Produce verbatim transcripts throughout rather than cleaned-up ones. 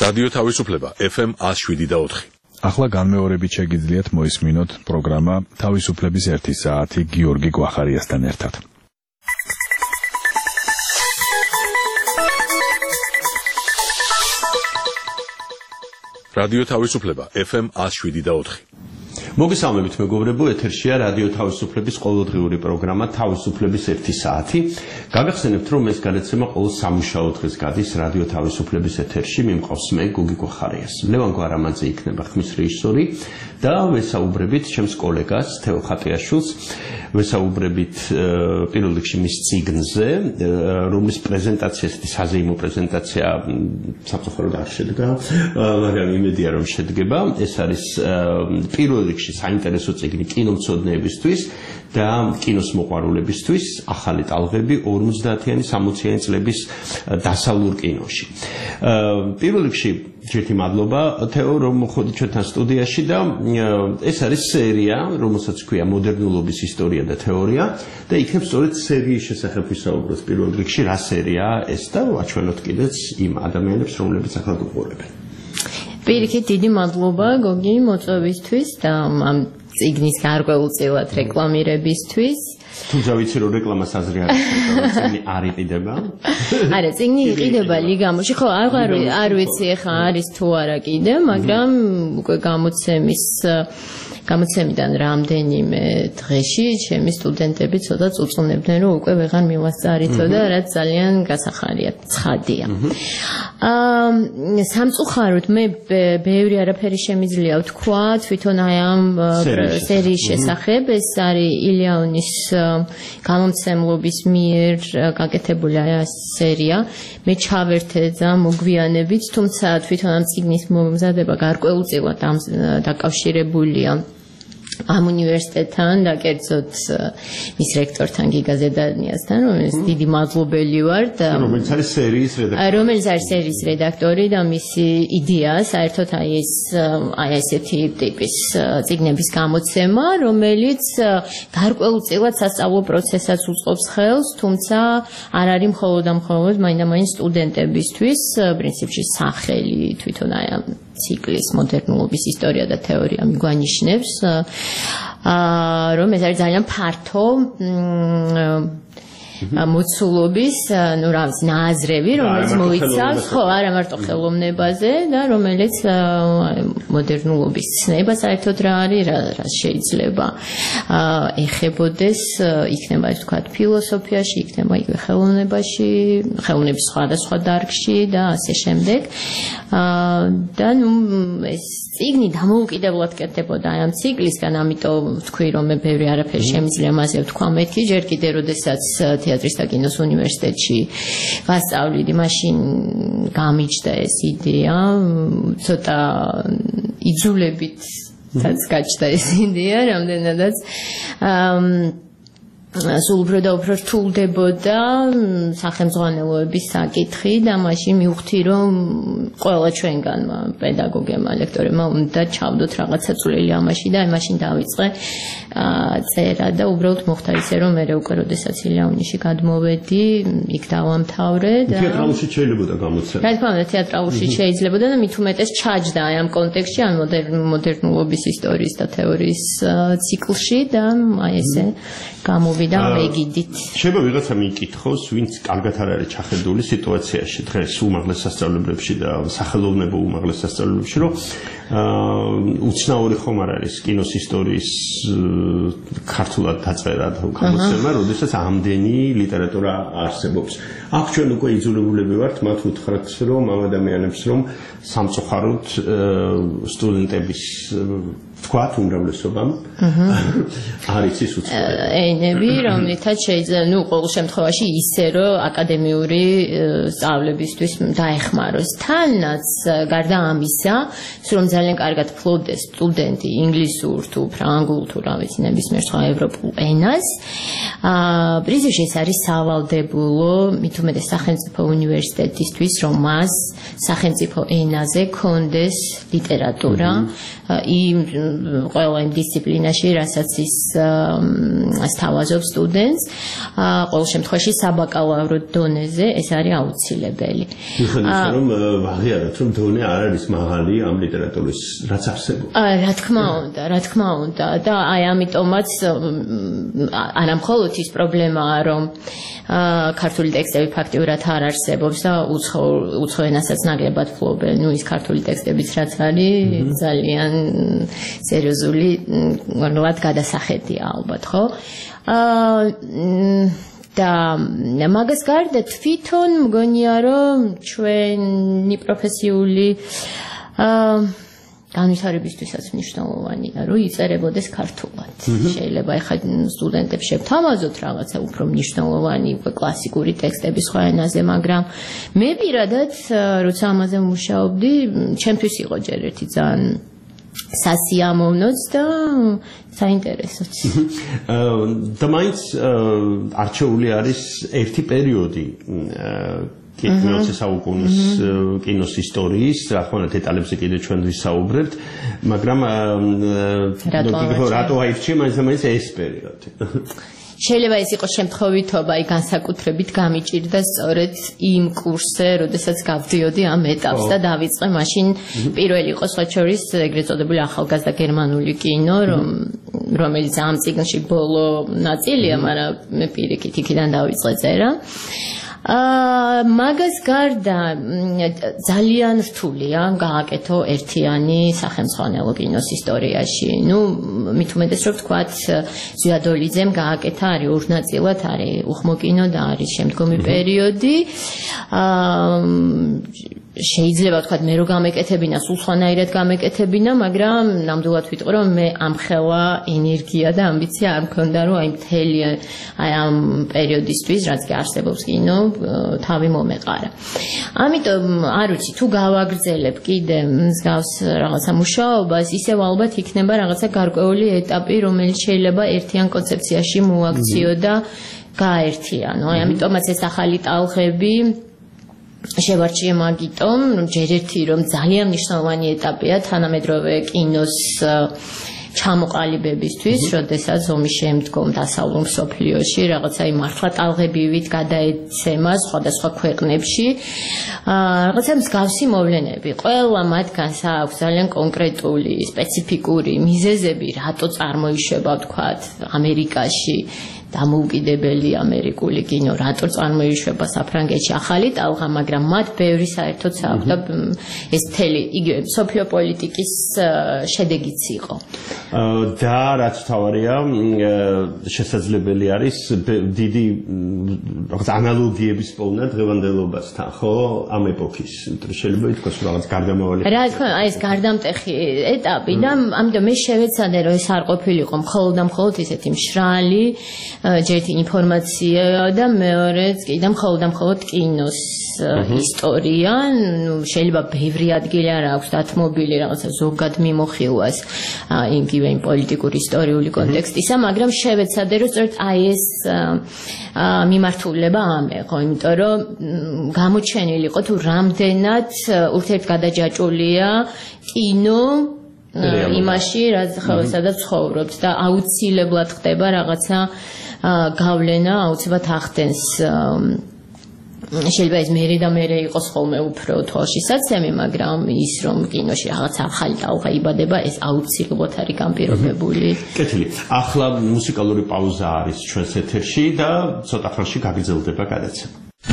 რადიო თავისუფლება ეფ ემ one oh seven და four. ახლა განმეორებით შეგიძლიათ მოისმინოთ პროგრამა თავისუფლების ერთი საათი გიორგი გვახარიასთან ერთად. რადიო თავისუფლება ეფ ემ one oh seven და four. მოგესალმებით მეგობრებო, ეთერშია რადიო თავისუფლების ყოველდღიური პროგრამა თავისუფლების ერთი საათი. გაგახსენებთ, რომ ეს გადაცემა ყოველ სამუშაო დღეს გადის რადიო თავისუფლების ეთერში, მიმყავს მე გუგი გვახარიას. ლევან გვარამაძე იქნება ხმის რეჟისორი და ვესაუბრებით ჩემს კოლეგას თეო ხატიაშვილს, ვესაუბრებით პირველ რიგში მის წიგნზე, რომლის პრეზენტაცია, საზეიმო პრეზენტაცია სამწუხაროდ არ შედგა, მაგრამ იმედია რომ შედგება. ეს არის პირველ რიგში საინტერესო წიგნი კინომცოდნეებისთვის და კინოს მოყვარულებისთვის, ახალი ტალღები ორმოცდაათიანი სამოციანი წლების დასავლურ კინოში. პირველ რიგში ჯერთი მადლობა თეო, რომ მოხვედი ჩვენთან სტუდიაში და ეს არის სერია, რომელსაც ქვია მოდერნულობის ისტორია და თეორია და იქნებ სწორედ სერიის შესახებ ვისაუბროთ პირველ რიგში, რა სერიაა ეს და ვაჩვენოთ კიდეც იმ ადამიანებს, რომლებიც ახლა გვყურებენ. Პირიქით დიდი მადლობა გოგი მოწვევისთვის და ამ წიგნის გარკვეულწილად რეკლამირებისთვის. თუმცა ვიცი რომ რეკლამას აზრი არ აქვს, წიგნი არ იყიდება. არა, წიგნი იყიდება ლიგამოში, ხო, აღარ არ ვიცი ახლა არის თუ არა კიდე, მაგრამ უკვე გამოცემის გამოცემიდან რამდენიმე დღეში ჩემი სტუდენტები ცოტა წუწუნებდნენ, რომ უკვე ვეღარ მივასწარითო და რაც ძალიან გასახარია, ცხადია. აა სამწუხაროდ მე ბევრი არაფერი შემიძლია ვთქვა თვითონ აი ამ სერიის შესახებ. ეს არის ილიაონის გამომცემლობის მიერ გაკეთებული აი სერია. მე ჩავერთე ძალიან მოგვიანებით, თუმცა თვითონ ამ წიგნის მომზადება გარკვეულწილად დაკავშირებულია ამ უნივერსიტეტთან და კერძოდ მის რექტორთან გიგა ზედანიასთან, რომელიც დიდი მადლობელი ვარ და რომელიც არის სერიის რედაქტორი. რომელიც არის სერიის რედაქტორი და მისი იდეა საერთოდ აი ეს აი ესეთი ტიპის წიგნების გამოცემა, რომელიც გარკვეულწილად სასწავლო პროცესსაც უწყობს ხელს, თუმცა არ არის მხოლოდ და მხოლოდ მაინდა-მაინც სტუდენტებისთვის, პრინციპში სახელი თვითონ აი ამ ციკლის მოდერნულობის ისტორია და თეორია მიგვანიშნებს, რომ ეს არის ძალიან ფართო მოცულობის, ну, რა ვიცი, ნააზრევი, რომელიც მოიცავს, ხო, არა მარტო ხელოვნებაზე და რომელიც მოდერნულობის ცნება საერთოდ რა არის, რა შეიძლება ეხებოდეს, იქნება ეს თქვა ფილოსოფიაში, იქნება იგივე ხელოვნებაში, ხელოვნების სხვადასხვა დარგში და ასე შემდეგ. და ნუ ეს წიგნი დამოუკიდებლად კეთდებოდა აი ამ ციკლისგან, ამიტომ ვთქვი, რომ მე ბევრი არაფერი შემიძლია მასე ვთქვა მეთქი, ჯერ კიდე როდესაც თეატრის და კინოს უნივერსიტეტში ვასწავლიდი, მაშინ გამიჩნდა ეს იდეა, ცოტა იძულებითაც გაჩნდა ეს იდეა, რამდენადაც სულ უფრო და უფრო რთულდებოდა სახელმძღვანელოების საკითხი და მაშინ მივხვდი, რომ ყველა ჩვენგანმა პედაგოგებმა, ლექტორებმა უნდა ჩავდოთ რაღაცა წვლილი ამაში და აი მაშინ დავიწყე წერა და უბრალოდ მოხდა ისე, რომ მე უკვე როდესაც ილიაონიში გადმოვედი, იქ დავამთავრე და თეატრალურში შეიძლებოდა გამოცემა. რა თქმა უნდა, თეატრალურში შეიძლებოდა და მით უმეტეს ჩაჯდა აი ამ კონტექსტში, ამ მოდერნულობის ისტორიის და თეორიის ციკლში და აი ესე გამოვიდა მეგიდით. შეიძლება ვიღაცა მიიკითხოს, ვინც კარგად არ არის ჩახედული სიტუაციაში დღეს უმაღლეს სასწავლებლებში და სახელოვნებო უმაღლეს სასწავლებლებში, რომ უცნაური ხომ არ არის კინოს ისტორიის ქართულად დაწერა გამოცემა, როდესაც ამდენი ლიტერატურა არსებობს. აქ ჩვენ უკვე იძულებულები ვართ მათ უთხრათ, რომ ამ ადამიანებს რომ სამწუხაროდ სტუდენტების ვთქვათ უმრავლესობამ არის ის უცხოელი ენები, რომლითაც შეიძლება, ну, ყოველ შემთხვევაში ისე, რომ აკადემიური სწავლებისთვის დაეხმაროს. თანაც გარდა ამისა, რომ ძალიან კარგად ფლობდეს სტუდენტი ინგლისურ თუ ფრანგულ თუ რა ვიცი, ნებისმიერ სხვა ევროპულ ენას, აა პრინციპში ეს არის სავალდებულო, მით უმეტეს სახელმწიფო უნივერსიტეტისთვის, რომ მას სახელმწიფო ენაზე კონდეს ლიტერატურა, იმ ყველა იმ დისციპლინაში, რასაც ის სთავაზობს სტუდენტს, ყოველ შემთხვევაში საბაკალავრო დონეზე ეს არის აუცილებელი. მიხარია რომ ვაღიაროთ რომ დონე არ არის მაღალი ამ ლიტერატურის რაც არსებობს. რა თქმა უნდა, რა თქმა უნდა და აი ამიტომაც არა მხოლოდ ის პრობლემაა რომ ქართული ტექსტები ფაქტიურად არ არსებობს და უცხო ენასაც ნაკლებად ფლობენ. ნუ ის ქართული ტექსტებიც რაც არის ძალიან სერიოზული ვარულად გადასახედია ალბათ, ხო? და მაგას გარდა თვითონ მგონია რომ ჩვენი პროფესიული განვითარებისთვისაც მნიშვნელოვანია, რომ იწერებოდეს ქართულად. შეიძლება ეხლა სტუდენტებს შევთავაზოთ რაღაცა უფრო მნიშვნელოვანი, უკვე კლასიკური ტექსტები სხვა ენაზე, მაგრამ მე პირადად, როცა ამაზე მუშაობდი, ჩემთვის იყო ჯერ ერთი ძალიან სასიამოვნოც და საინტერესოც. და მაინც არჩეული არის ერთი პერიოდი მეოცე საუკუნის კინოს ისტორიის, რა თქმა უნდა, დეტალებზე კიდე ჩვენ ვისაუბრებთ, მაგრამ რატო აირჩია მაინც და მაინც ეს პერიოდი? შეიძლება ეს იყოს შემთხვევითობა, აი განსაკუთრებით გამიჭირდა სწორედ იმ კურსზე, როდესაც გავდიოდი ამ ეტაპს და დავიწყე მაშინ პირველი იყო სხვა შორის ეგრეთ წოდებული ახალგაზრდა გერმანული კინო, რომელიც ამ წიგნში ბოლო ნაწილია, მაგრამ მე პირიქით იქიდან დავიწყე წერა. მაგას გარდა ძალიან რთულია გააკეთო ერთიანი სახელმძღვანელო კინოს ისტორიაში. ნუ მით უმეტეს რომ ვთქვათ, ზვიადოლიძემ გააკეთა არის ორ ნაწილად, არის უხმო კინო და არის შემდგომი პერიოდი. შეიძლება ვთქვათ მე რო გამეკეთებინა, სულ სხვანაირად გამეკეთებინა, მაგრამ ნამდვილად ვიტყვი რომ მე ამხელა ენერგია და ამბიცია არ მქონდა რომ აი მთელი აი ამ პერიოდისთვის, რაც კი არსებობს კინო, თავი მომეყარა. ამიტომ არ ვიცი, თუ გავაგრძელებ კიდე მსგავს რაღაცა მუშაობას, ისევ ალბათ იქნება რაღაცა გარკვეული ეტაპი, რომელიც შეიძლება ერთიან კონცეფციაში მოაქციო და გააერთიანო. აი ამიტომაც ეს ახალი ტალღები შევარჩიე მაგიტომ, რომ ჯერ ერთი რომ ძალიან მნიშვნელოვანი ეტაპია თანამედროვე კინოს ჩამოყალიბებისთვის, როდესაც ომის შემდგომ დასავლურ მსოფლიოში რაღაცა იმ მართლა ტალღებივით გადაეცემა სხვადასხვა ქვეყნებში რაღაცა მსგავსი მოვლენები. ყველა მათგანს აქვს ძალიან კონკრეტული, სპეციფიკური მიზეზები, რატო წარმოიშვება, ვთქვათ, ამერიკაში დამოუკიდებელი ამერიკული კინო, რატო წარმოიშვება საფრანგეთში ახალი ტალღა, მაგრამ მათ ბევრი საერთოდ აქვს და ეს მთელი იგივე სოფიო პოლიტიკის შედეგიც იყო. და რაც თავარია, შესაძლებელი არის დიდი რაღაც ანალოგიების პოვნა დღევანდელობასთან, ხო, ამ ეპოქის. შეიძლება ითქვას რომ რაღაც გარდამავალი. რა თქმა უნდა, აი ეს გარდამტეხი ეტაპი და ამიტომ მე შევეცადე რომ ეს არ ყოფილიყო მხოლოდ და მხოლოდ ესეთი მშრალი ჯერთი ინფორმაცია და მეორეც კი და მხოლოდ და მხოლოდ კინოს ისტორია, ნუ შეიძლება ბევრი ადგილი არ აქვს დათმობილი რაღაცა ზოგად მიმოხილვას იგივე იმ პოლიტიკური ისტორიული კონტექსტისა, მაგრამ შევეცადე რომ სწორედ აი ეს მიმართულება ამეყო, იმიტომ რომ გამოჩენილი იყო თუ რამდენად ურთიერთგადაჯაჭვულია კინო იმაში, სადაც ცხოვრობთ და აუცილებლად ხდება რაღაცა გავლენა, აუცილებლად ახდენს შეიძლება ეს მერე და მერე იყოს ხოლმე უფრო თვალშისაცემი, მაგრამ ის რომ კინოში რაღაცა ახალი ტალღა იბადება, ეს აუცილებლად არის განპირობებული. კეთილი. ახლა მუსიკალური პაუზა არის ჩვენს ეთერში და ცოტა ხანში გაგრძელდება გადაცემა.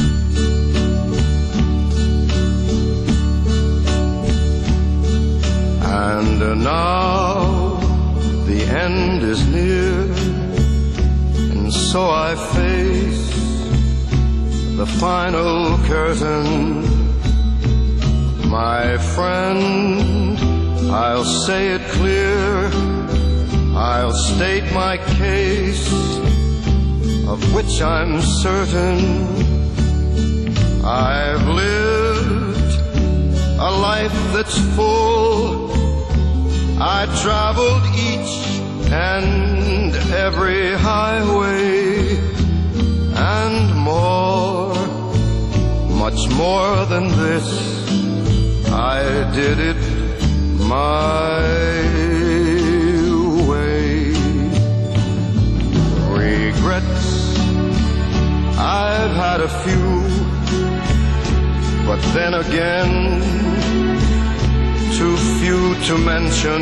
And now the end is near, and so I face the final curtain. My friend, I'll say it clear, I'll state my case, of which I'm certain. I've lived a life that's full. I traveled each and every highway and more, much more than this. I did it my regrets, I've had a few, but then again, too few to mention.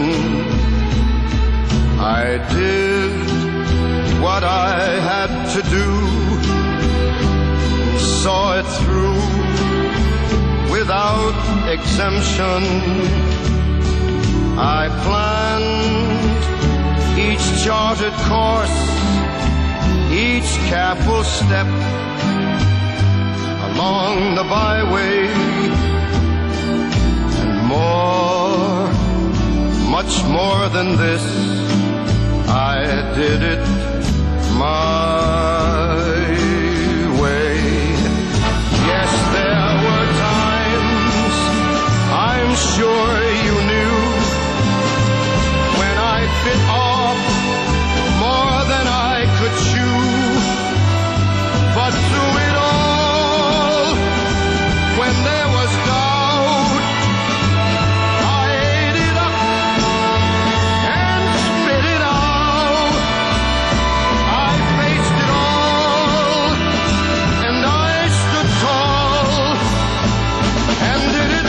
I did what I had to do, saw it through without exemption. I planned each charted course, each careful step along the byway, and more, much more than this, I did it my way. Yes, there were times, I'm sure you knew, when I bit off more than I could chew. But through it all, when there was doubt, I ate it up and spit it out. I faced it all, and I stood tall, and did it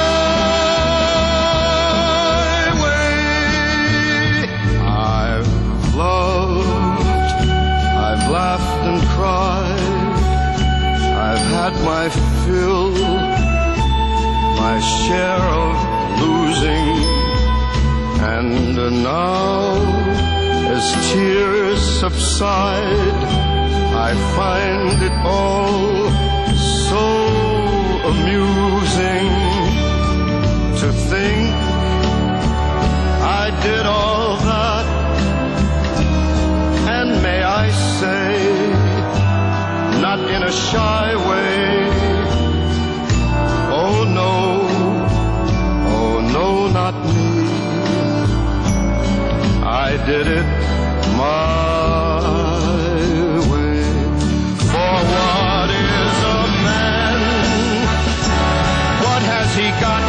my way. I've loved, I've laughed and cried, I've had my fill, my share of losing, and now, as tears subside, I find it all so amusing to think I did all that, and may I say, not in a shy way, oh no, oh no, not me, I did it my way. For what is a man? What has he got,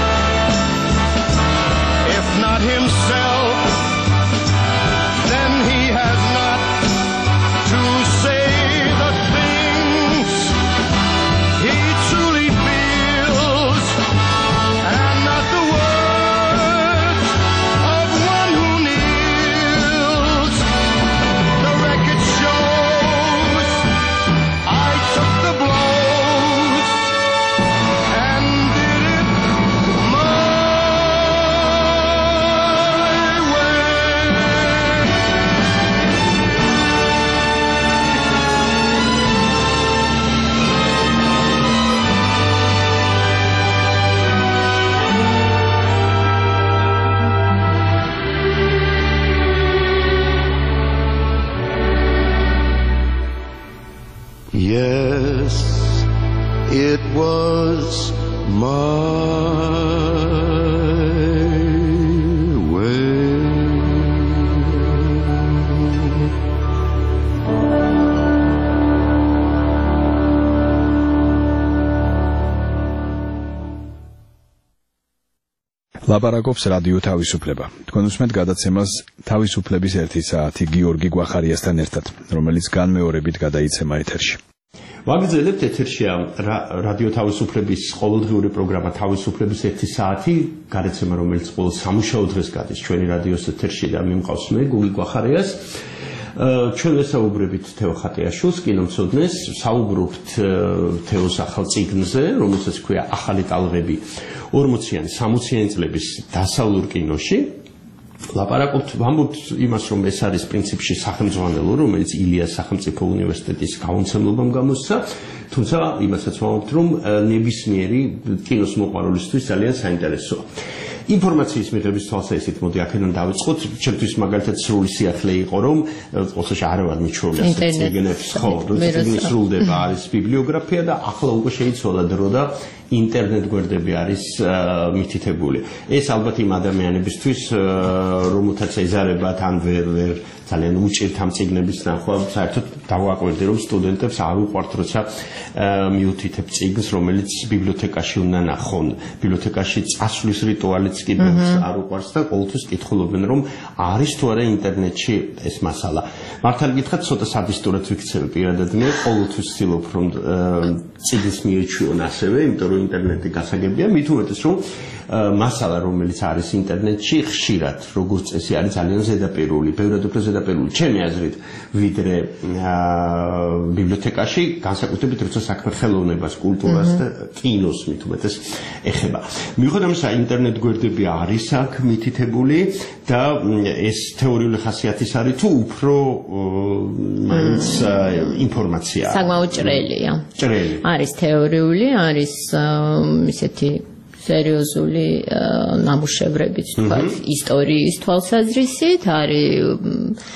if not himself? Then he has not to say the things he truly feels, and not the words of one who kneels. The record shows I took the blows and did it my way. Yes, it was my way. ლაპარაკობს რადიო თავისუფლება. თქვენ უსმენთ გადაცემას თავისუფლების ერთი საათი გიორგი გვახარიასთან ერთად, რომელიც განმეორებით გადაიცემა ეთერში. ვაგრძელებთ ეთერშია რადიო თავისუფლების ყოველდღიური პროგრამა თავისუფლების ერთი საათი, გადაცემა რომელიც ყოველ სამუშაო დღეს გადის ჩვენი რადიოს ეთერში და მიმყავს მე გუგი გვახარიას. ჩვენ ვესაუბრებით თეო ხატიაშვილს, კინომცოდნეს, საუბრობთ თეოს ახალ წიგნზე, რომელსაც ქვია ახალი ტალღები ორმოციანი სამოციანი წლების დასავლურ კინოში. ლაპარაკობთ, ვამბობთ იმას, რომ ეს არის პრინციპში სახელმძღვანელო, რომელიც ილიას სახელმწიფო უნივერსიტეტის გაუმცემლობამ გამოსცა, თუმცა იმასაც ვამბობთ, რომ ნებისმიერი კინოს მოყვარულისთვის ძალიან საინტერესოა. ინფორმაციის მიღების თვალსაზრისით მოდი აქედან დავიწყოთ. ჩემთვის მაგალითად სრული სიახლე იყო, რომ ყოველთვის არ ვარ მიჩვეული ასეთ წიგნებს, ხო, როცა წიგნი სრულდება არის ბიბლიოგრაფია და ახლა უკვე შეიცვალა დრო და ინტერნეტ გვერდები არის მითითებული. ეს ალბათ იმ ადამიანებისთვის, რომელთაც ეზარებათ ან ვერ ვერ ძალიან უჭირთ ამ წიგნების ნახვა, საერთოდ დავაკვირდი, რომ სტუდენტებს არ უყვართ, როცა მიუთითებ წიგნს, რომელიც ბიბლიოთეკაში უნდა ნახონ. ბიბლიოთეკაში წასვლის რიტუალიც კიდევ არ უყვარს და ყოველთვის კითხულობენ, რომ არის თუ არა ინტერნეტში ეს მასალა. მართალი გითხრათ, ცოტა სადისტურად ვიქცევი პირადად მე, ყოველთვის ვცდილობ, რომ წიგნს მიეჩვიონ ასევე, იმიტომ რომ ინტერნეტი გასაგებია, მით უმეტეს რომ მასალა, რომელიც არის ინტერნეტში, ხშირად, როგორც წესი, არის ძალიან ზედაპირული, ბევრად უფრო ზედაპირული, ჩემი აზრით, ვიდრე ბიბლიოთეკაში, განსაკუთრებით, როცა საქმე ხელოვნებას, კულტურას და კინოს მით უმეტეს ეხება. მიუხედავად ამისა, ინტერნეტ გვერდები არის აქ მითითებული და ეს თეორიული ხასიათის არის თუ უფრო მაინც ინფორმაცია. საკმაოდ ჭრელია. ჭრელი. არის თეორიული, არის ისეთი სერიოზული ნამუშევრებიც თქვა ისტორიის თვალსაზრისით არის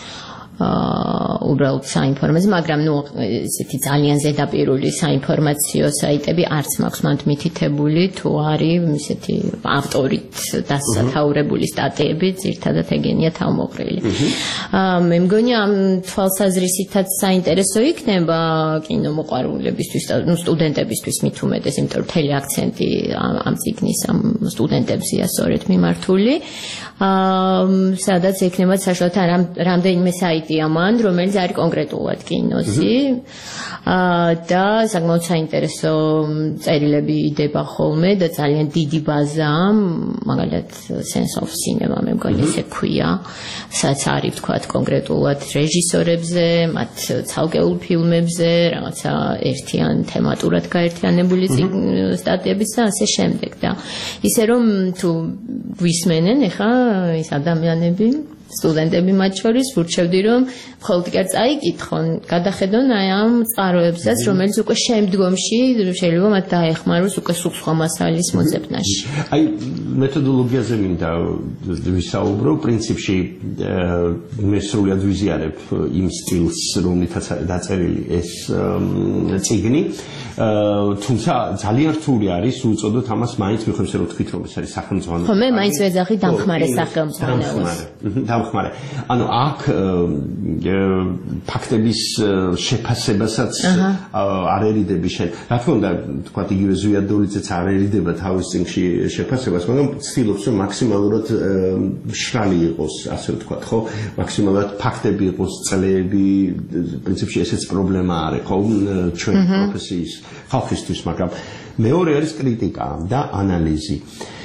უბრალოდ საინფორმაციო, მაგრამ ნუ ესეთი ძალიან ზედაპირული საინფორმაციო საიტები არც მაქვს მანდ მითითებული, თუ არის ესეთი ავტორით დასათაურებული სტატიები, ძირთადად ეგენია თავმოყრილი. მე მგონი ამ თვალსაზრისითაც საინტერესო იქნება კინომოყვარულებისთვის, ნუ სტუდენტებისთვის მით უმეტეს, იმიტომ რომ მთელი აქცენტი ამ წიგნის ამ სტუდენტებზეა სწორედ მიმართული. სადაც ექნება საშუალოდ რამდენიმე საიტია მან, რომელიც არის კონკრეტულად კინოსი და საკმაოდ საინტერესო წერილები იდება ხოლმე და ძალიან დიდი ბაზაა, მაგალითად Sense of Cinema მე მგონი ესე ქვია, სადაც არის თქვათ კონკრეტულად რეჟისორებზე, მათ ცალკეულ ფილმებზე, რაღაცა ერთიან თემატურად გაერთიანებული სტატიებიც და ასე შემდეგ და ისე რომ თუ გვისმენენ ეხა ის ადამიანები, სტუდენტები მათ შორის ვურჩევდი, რომ მხოლოდ კი არ წაიკითხონ, გადახედონ აი ამ წყაროებსაც, რომელიც უკვე შემდგომში შეიძლება მათ დაეხმაროს უკვე სხვა მასალის მოძებნაში. აი მეთოდოლოგიაზე მინდა ვისაუბრო, პრინციპში მე სრულად ვიზიარებ იმ სტილს, რომლითაც არის დაწერილი ეს წიგნი. თუმცა ძალიან რთული არის უწოდოთ ამას მაინც მიხვდეთ რომ თქვით რომ ეს არის სახელმძღვანელო. ხო, მე მაინც ვეძახი დამხმარე სახელმძღვანელოს. დამხმარე. ანუ აქ ფაქტების შეფასებასაც არ ერიდები შენ. რა თქმა უნდა, თქვა იგივე ზვიადოლიძეც არერიდება თავის წიგნში შეფასებას, მაგრამ ცდილობს რომ მაქსიმალურად მშრალი იყოს, ასე ვთქვათ, ხო? მაქსიმალურად ფაქტები იყოს, წლები, პრინციპში ესეც პრობლემა არის, ხო? ჩვენ პროფესიის ხალხისთვის, მაგრამ მეორე არის კრიტიკა და ანალიზი.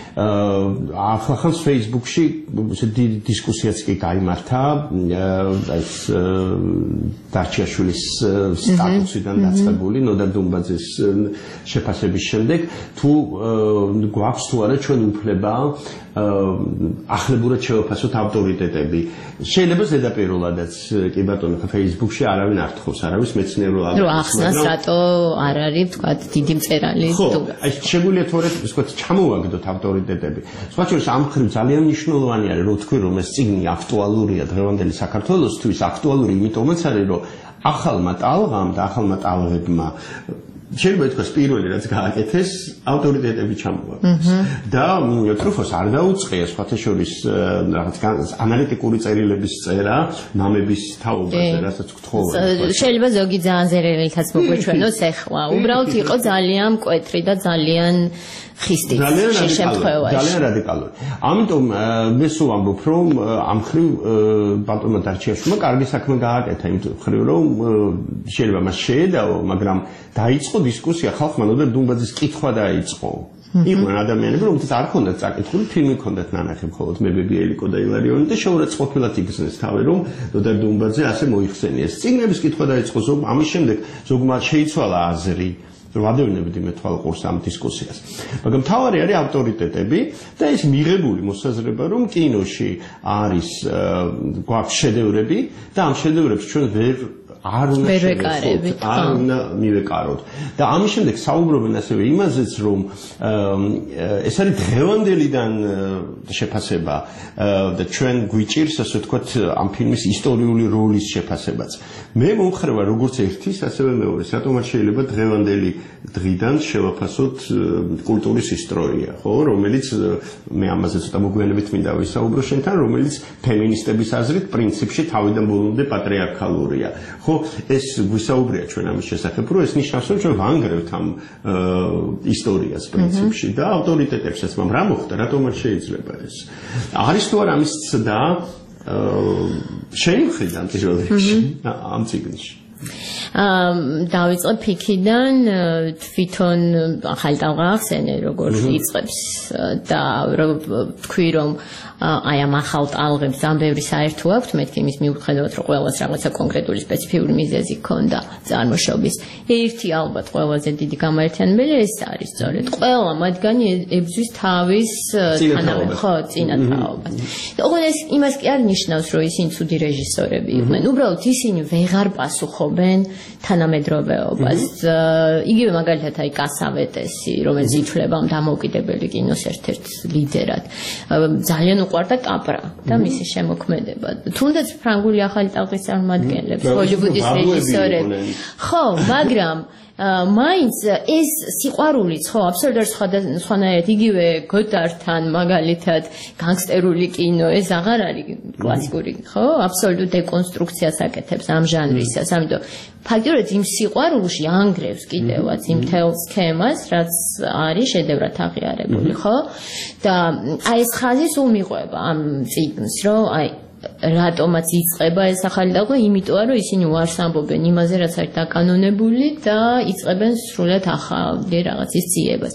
ახლა Facebook-ში დიდი დისკუსიაც კი გაიმართა ეს დარჩიაშვილის სტატუსიდან დაწყებული ნოდა დუმბაძის შეფასების შემდეგ თუ გვაქვს თუ არა ჩვენ უფლება ახლებურად შევაფასოთ ავტორიტეტები. შეიძლება ზედაპირულადაც კი ბატონო Facebook-ში არავინ არ თხოვს, არავის მეცნიერულ აღწერას. რომ ახსნას რატო არ არის თქვა დიდი მწერალი თუ აი შეგვიძლია თორე თქვა ჩამოვაგდოთ ავტორიტეტები. სხვა შორის ამ ხრივ ძალიან მნიშვნელოვანი არის რომ თქვი რომ ეს წიგნი აქტუალურია დღევანდელი საქართველოსთვის, აქტუალური იმიტომაც არის რომ ახალმა ტალღამ და ახალმა ტალღებმა შეიძლება ითქვას პირველი რაც გააკეთეს ავტორიტეტები ჩამოვაგდეს და ტრუფოს არ დაუწყია სხვათა შორის რაღაც ანალიტიკური წერილების წერა მამების თაობაზე რასაც გთხოვენ შეიძლება ზოგი ძალიან ზერელითაც მოგვეჩვენოს ეხლა უბრალოდ იყო ძალიან მკვეთრი და ძალიან ხისტი შემთხვევაში ძალიან რადიკალური ამიტომ მე სულ ამბობ რომ ამ ხრივ ბატონმა დარჩიაშვილმა კარგი საქმე გააკეთა იმ ხრივ რომ შეიძლება მას შეედაო მაგრამ დაიწყო დისკუსია ხალხმა ნოდა დუმბაძის კითხვა დაიწყო იყვნენ ადამიანები რომელთაც არ ჰქონდათ წაკითხული ფილმი ჰქონდათ ნანახი მხოლოდ მებები ელიკო და ილარიონი და შეურაცხყოფილად იგრძნეს თავი რომ ნოდა დუმბაძე ასე მოიხსენიეს წიგნების კითხვა დაიწყო ზოგ ამის შემდეგ ზოგმა შეიცვალა აზრი რომ ადევნებდი მე თვალყურს ამ დისკუსიას მაგრამ თავარი არის ავტორიტეტები და ეს მიღებული მოსაზრება რომ კინოში არის გვაქვს შედევრები და ამ შედევრებს ჩვენ ვერ არ უნდა შევეხოთ, არ უნდა მივეკაროთ. და ამის შემდეგ საუბრობენ ასევე იმაზეც, რომ ეს არის დღევანდელიდან შეფასება და ჩვენ გვიჭირს, ასე ვთქვათ, ამ ფილმის ისტორიული როლის შეფასებაც. მე მომხრება როგორც ერთის, ასევე მეორეს, რატომ არ შეიძლება დღევანდელი დღიდან შევაფასოთ კულტურის ისტორია, ხო, რომელიც მე ამაზე ცოტა მოგვიანებით მინდა ვისაუბრო შენთან, რომელიც ფემინისტების აზრით პრინციპში თავიდან ბოლომდე პატრიარქალურია. ხო, ეს გვისაუბრია ჩვენ ამის შესახებ, რომ ეს ნიშნავს, რომ ჩვენ ვანგრევთ ამ ისტორიას პრინციპში და ავტორიტეტებსაც, მაგრამ რა მოხდა, რატომ არ შეიძლება ეს? არის თუ არა ამის ცდა შენი მხრიდან პირველ რიგში ამ წიგნში? დავიწყე ფიქიდან თვითონ ახალი ტალღახსენე როგორ იწყებს და თქვი რომ აი ამ ახალ ტალღებს ძალიან ბევრი საერთო აქვს მეთქი იმის მიუხედავად რომ ყველას რაღაცა კონკრეტული სპეციფიური მიზეზი ჰქონდა წარმოშობის ერთი ალბათ ყველაზე დიდი გამაერთიანებელი ეს არის სწორედ ყველა მათგანი ებრძვის თავის თანამედროვე ხო წინათაობას და ოღონდ ეს იმას კი არ ნიშნავს რომ ისინი ცუდი რეჟისორები იყვნენ უბრალოდ ისინი ვეღარ პასუხობენ თანამედროვეობას იგივე მაგალითად აი კასავეტესი რომელიც ითვლება დამოუკიდებელი კინოს ერთ-ერთ ლიდერად ძალიან უყვარდა კაპრა და მისი შემოქმედება თუნდაც ფრანგული ახალი ტალღის წარმომადგენლებს ჰოლივუდის რეჟისორები ხო მაგრამ მაინც ეს სიყვარულიც ხო აბსოლუტურად სხვანაირად იგივე გოდართან მაგალითად განგსტერული კინო ეს აღარ არის კლასიკური ხო აბსოლუტურ დეკონსტრუქციას აკეთებს ამ ჟანრისას ამიტომ ფაქტობრივად იმ სიყვარულში ანგრევს კიდევაც იმ თელ სქემას რაც არის შედევრად აღიარებული ხო და აი ეს ხაზი სულ მიყვება ამ წიგნს რომ აი რატომაც იწყება ეს ახალი ტალღა იმიტომ რომ ისინი უარს ამბობენ იმაზე რაც არის დაკანონებული და იწყებენ სრულად ახალი რაღაცის ძიებას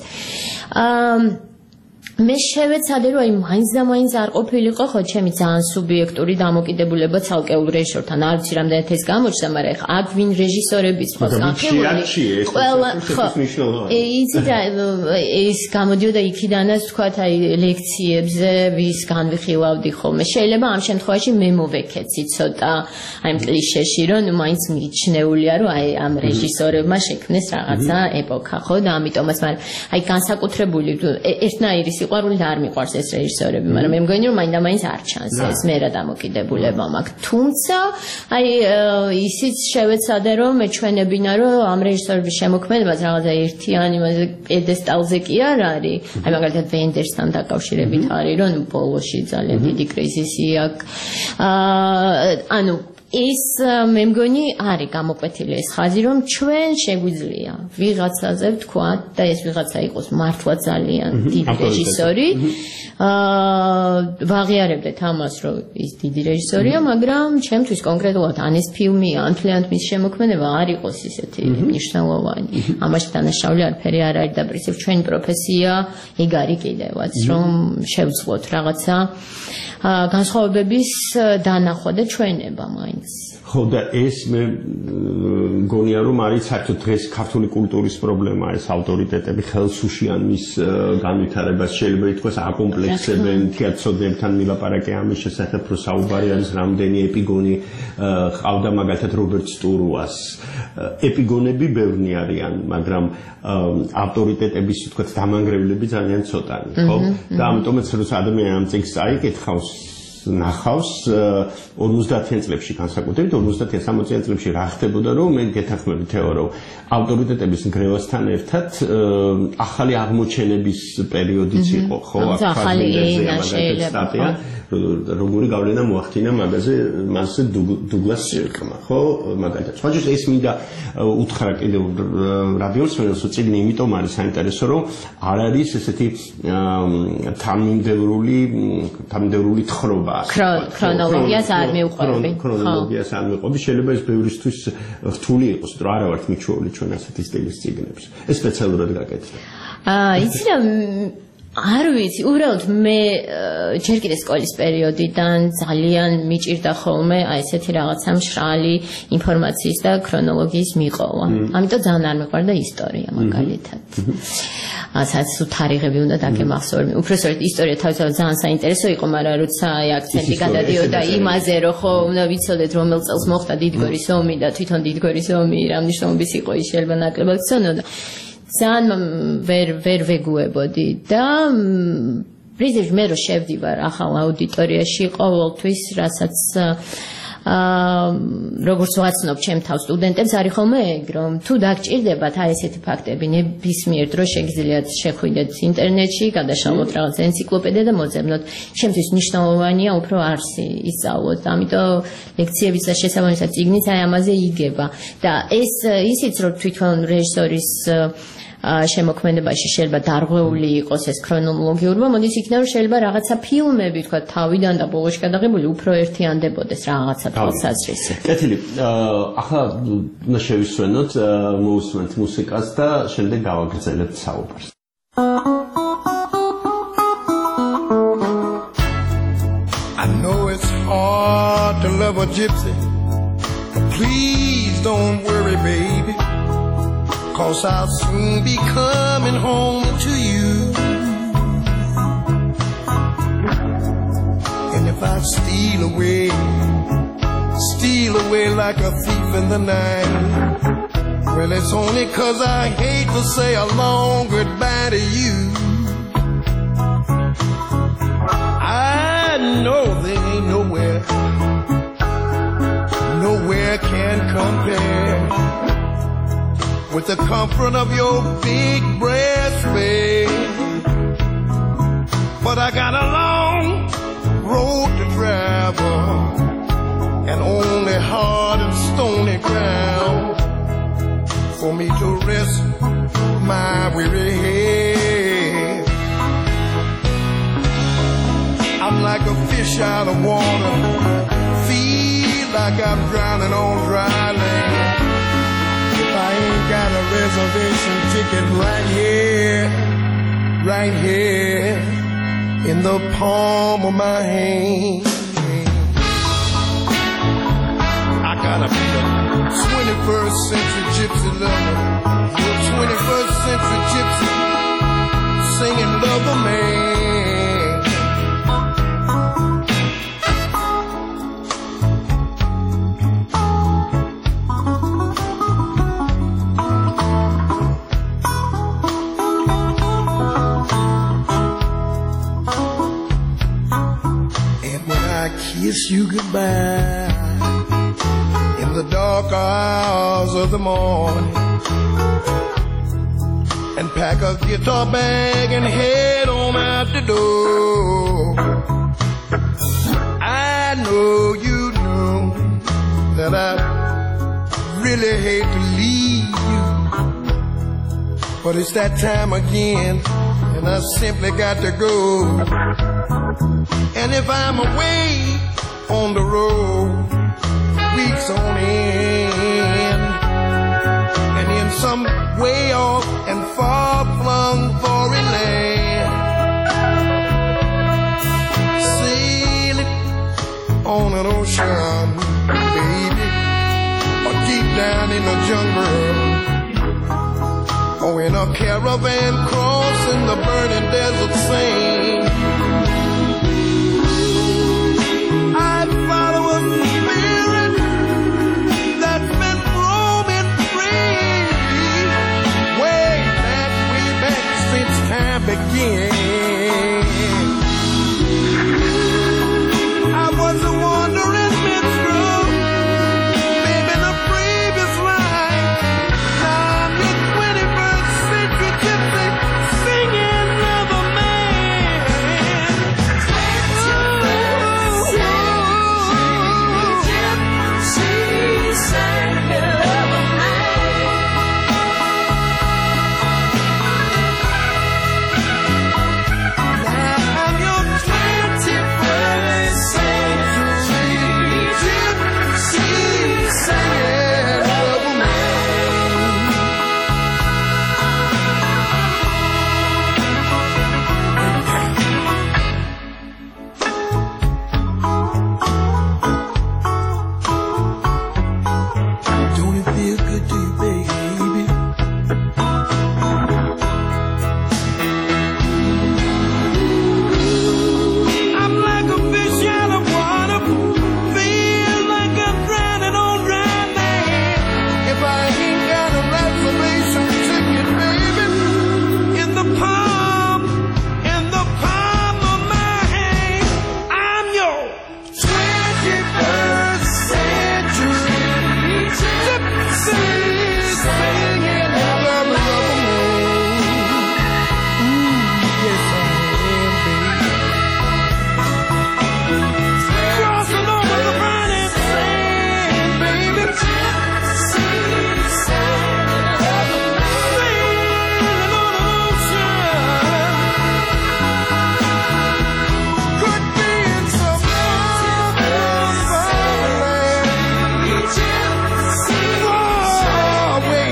აა მე შევეცადე რომ აი მაინც და მაინც არ ყოფილიყო ხო ჩემი ძალიან სუბიექტური დამოკიდებულება ცალკეულ რეჟისორთან არ ვიცი რამდენად ეს გამოჩნდა მაგრამ ეხა აქ ვინ რეჟისორების ხო სახელი ყველა ხო იცით ეს გამოდიოდა იქიდანაც თქვათ აი ლექციებზე ვის განვიხილავდი ხოლმე შეიძლება ამ შემთხვევაში მე მოვეკეცი ცოტა აი კლიშეში რომ ნუ მაინც მიჩნეულია რომ აი ამ რეჟისორებმა შექმნეს რაღაცა ეპოქა ხო და ამიტომაც მაგრამ აი განსაკუთრებული ერთნაირი სიყვარული და არ მიყვარს ეს რეჟისორები, მაგრამ მე მგონი რომ მაინდა მაინც არ ჩანს ეს მე რა დამოკიდებულება მაქვს. თუმცა აი ისიც შევეცადე რომ მეჩვენებინა რომ ამ რეჟისორების შემოქმედებაც რაღაცა ერთიანი პედესტალზე კი არ არის. აი მაგალითად ვენდერსთან დაკავშირებით არის რომ ბოლოში ძალიან დიდი კრიზისი აქვს. აა ანუ ის მე მგონი არის გამოკვეთილი ეს ხაზი რომ ჩვენ შეგვიძლია ვიღაცაზე ვთქვათ და ეს ვიღაცა იყოს მართლა ძალიან დიდი რეჟისორი აა ვაღიარებდეთ ამას რომ ის დიდი რეჟისორია მაგრამ ჩემთვის კონკრეტულად ან ეს ფილმია ან თლიანად მის შემოქმედება არ იყოს ისეთი მნიშვნელოვანი ამაში დანაშაული არაფერი არ არის და პრინციპ ჩვენი პროფესია ეგ არის კიდევაც რომ შევძლოთ რაღაცა განსხვავებების დანახვა და ჩვენება მაინც ხო და ეს მე მგონია რომ არის საერთოდ დღეს ქართული კულტურის პრობლემა ეს ავტორიტეტები ხელს უშიან მის განვითარებას შეიძლება ითქვას აკომპლექსებენ თეატროდებთან მილაპარაკე ამის შესახებ რომ საუბარი არის რამდენი ეპიგონი ყავდა მაგალითად რობერტ სტურუას ეპიგონები ბევრი არიან მაგრამ ავტორიტეტების თქო დამანგრევლები ძალიან ცოტანი ხო და ამიტომაც როცა ადამიანი ამ წიგნს წაიკითხავს ნახავს ორმოცდაათიან წლებში განსაკუთრებით ორმოცდაათიან სამოციან წლებში რა ხდებოდა რომ მე გეთანხმები თეო რომ ავტორიტეტების ნგრევასთან ერთად ახალი აღმოჩენების პერიოდიც იყო ხო ახალი ენა შეიძლება როგორი გავლენა მოახდინა მაგაზე მასზე დუგლას სირკმა ხო მაგალითად სხვა ჯერ ეს მინდა უთხრა კიდევ რადიოს მენელს წიგნი იმიტომ არის საინტერესო რომ არ არის ესეთი თანმიმდევრული თანმიმდევრული თხრობა ქრონოლოგიას არ მივყვები ქრონოლოგიას არ მივყვები შეიძლება ეს ბევრისთვის რთული იყოს რომ არა ვართ მიჩვეული ჩვენ ასეთი სტილის წიგნებს ეს სპეციალურად გაკეთდა აა იცი რა არ ვიცი, უბრალოდ მე ჯერ კიდე სკოლის პერიოდიდან ძალიან მიჭირდა ხოლმე აი ესეთი რაღაცა მშრალი ინფორმაციის და ქრონოლოგიის მიყოვა. ამიტომ ძალიან არ მეყვარდა ისტორია მაგალითად. ასაც თარიღები უნდა დაგემახსოვრე. უბრალოდ ისტორია თავისთავად ძალიან საინტერესო იყო, მაგრამ როცა აი აქცენტი გადადიოდა იმაზე, რომ ხო უნდა ვიცოდეთ რომელ წელს მოხდა დიდგორის ომი და თვითონ დიდგორის ომი რა მნიშვნელობის იყო ის შეიძლება ნაკლებად გცნოდა. ძალიან ვერ ვერ ვეგუებოდი და პრინციპში მე რო შევდივარ ახალ აუდიტორიაში ყოველთვის რასაც აა როგორც ვაცნობ ჩემ თავ სტუდენტებს არის ხოლმე ეგ რომ თუ დაგჭირდებათ აი ესეთი ფაქტები ნებისმიერ დროს შეგიძლიათ შეხვიდეთ ინტერნეტში, გადაშალოთ რაღაც ენციკლოპედია და მოძებნოთ. ჩემთვის მნიშვნელოვანია უფრო არსი ისწავლოთ. ამიტომ ლექციებიც და შესაბამისად წიგნიც აი ამაზე იგება და ეს ისიც რომ თვითონ რეჟისორის შემოქმედებაში შეიძლება დარღვეული იყოს ეს ქრონოლოგიურობა, მოდის იქნება რომ შეიძლება რაღაცა ფილმები თქვა თავიდან და ბოლოში გადაღებული უფრო ერთიანდებოდეს რაღაცა თვალსაზრისი. კეთილი, ახლა უნდა შევისვენოთ, მოусვენთ მუსიკას და შემდეგ გავაგრძელებთ საუბარს. I know it's hard to love a gypsy, but please don't worry, baby. Cause I'll soon be coming home to you. And if I steal away, steal away like a thief in the night, well, it's only cause I hate to say a long goodbye to you. I know there ain't nowhere, nowhere can compare with the comfort of your big breast, babe. But I got a long road to travel and only hard and stony ground for me to rest my weary head. I'm like a fish out of water, feel like I'm drowning on dry land. I ain't got a reservation ticket right here, right here in the palm of my hand. I gotta be a twenty-first century gypsy lover, a twenty-first century gypsy singing Lover Man. Kiss you goodbye in the dark hours of the morning and pack a guitar bag and head on out the door. I know you know that I really hate to leave you, but it's that time again and I simply got to go. And if I'm away on the road, weeks on end, and in some way off and far-flung foreign land, sailing on an ocean, baby, or deep down in the jungle, or in a caravan crossing the burning desert sand. I follow a spirit that's been roaming free, way back, way back since time began. I was a wandering minstrel, maybe in a previous life. Now I'm the twenty-first century gypsy singing Lover Man. I ain't got a reservation ticket, baby. In the palm, in the palm of my hand, I'm your twenty-first century gypsy singing evermore. Yes, I am, baby. Crossing over the burning sand, baby. Gypsy singing evermore. Sailing on an ocean. Could be in some other land. Gypsy far away.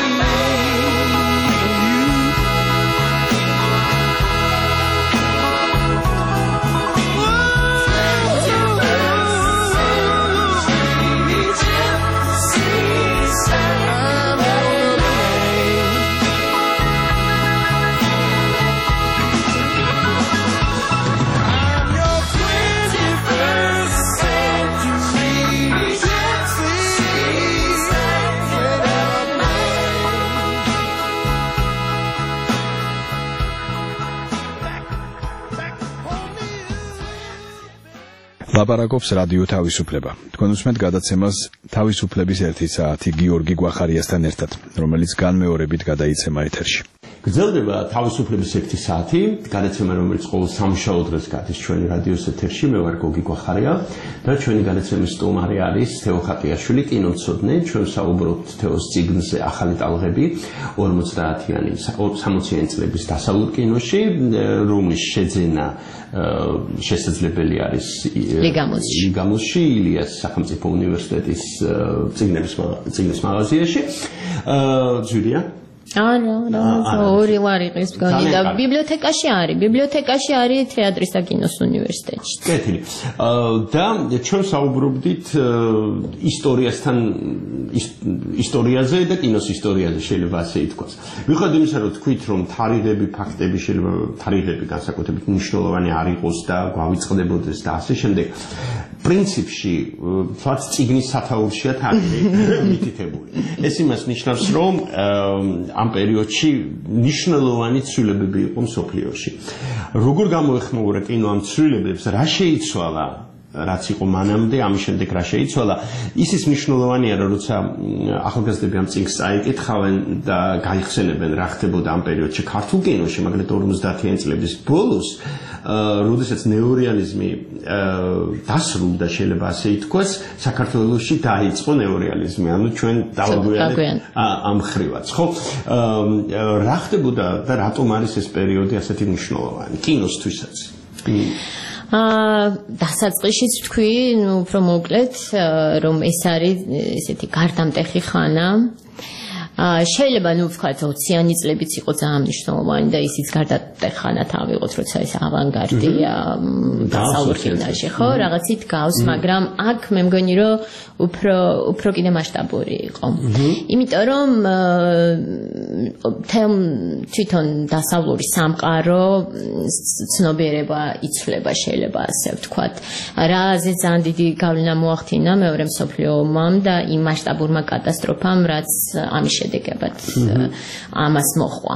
ლაპარაკობს რადიო თავისუფლება. თქვენ უსმენთ გადაცემას თავისუფლების ერთი საათი გიორგი გვახარიასთან ერთად, რომელიც განმეორებით გადაიცემა ეთერში. გრძელდება თავისუფლების ერთი საათი, გადაცემა რომელიც ყოველ სამშაბათ დღეს გადის ჩვენი რადიოს ეთერში. მე ვარ გოგი გვახარია და ჩვენი გადაცემის სტუმარი არის თეო ხატიაშვილი, კინომცოდნე. ჩვენ საუბრობთ თეოს წიგნზე ახალი ტალღები, ორმოცდაათიანი სამოციანი წლების დასავლურ კინოში, რომლის შეძენა შესაძლებელი არის ლიგამოსში. ლიგამოსში, ილიას სახელმწიფო უნივერსიტეტის წიგნების წიგნის მაღაზიაში. ჯულია არა, არა, ორი ვარ იყის მგონი და ბიბლიოთეკაში არის, ბიბლიოთეკაში არის თეატრის და კინოს უნივერსიტეტში. კეთილი. და ჩვენ საუბრობდით ისტორიასთან ისტორიაზე და კინოს ისტორიაზე შეიძლება ასე ითქვას. მიუხედავად იმისა, რომ თქვით, რომ თარიღები, ფაქტები შეიძლება თარიღები განსაკუთრებით მნიშვნელოვანი არ იყოს და გვავიწყდებოდეს და ასე შემდეგ. პრინციპში, თვაც წიგნის სათაურშია თარიღი მითითებული. ეს იმას ნიშნავს, რომ ამ პერიოდში მნიშვნელოვანი ცვლილებები იყო მსოფლიოში. როგორ გამოეხმაურა კინო ამ ცვლილებებს, რა შეიცვალა, რაც იყო მანამდე, ამის შემდეგ რა შეიცვალა, ისიც მნიშვნელოვანია, რომ როცა ახალგაზრდები ამ წიგნს წაიკითხავენ და გაიხსენებენ რა ხდებოდა ამ პერიოდში ქართულ კინოში, მაგალითად ორმოცდაათიანი წლების ბოლოს, როდესაც ნეორეალიზმი დასრულდა, შეიძლება ასე ითქვას, საქართველოში დაიწყო ნეორეალიზმი, ანუ ჩვენ დავაგვიანეთ ამ ხრივაც, ხო? რა ხდებოდა და რატომ არის ეს პერიოდი ასეთი მნიშვნელოვანი კინოსთვისაც? აა დასაწყისშიც თქვი, ნუ უფრო მოკლედ, რომ ეს არის ესეთი გარდამტეხი ხანა. შეიძლება ნუ ვთქვათ ოციანი წლებიც იყო ძალიან მნიშვნელოვანი და ისიც გარდატეხანად ავიღოთ, როცა ეს ავანგარდია დასავლურ კინოში, ხო, რაღაცით გავს, მაგრამ აქ მე მგონი რომ უფრო უფრო კიდე მასშტაბური იყო. იმიტომ რომ თვითონ დასავლური სამყარო ცნობიერება იცვლება, შეიძლება ასე ვთქვათ. რაზე ძალიან დიდი გავლენა მოახდინა მეორე მსოფლიო ომამ და იმ მასშტაბურმა კატასტროფამ, რაც ამის შედეგებად ამას მოჰყვა.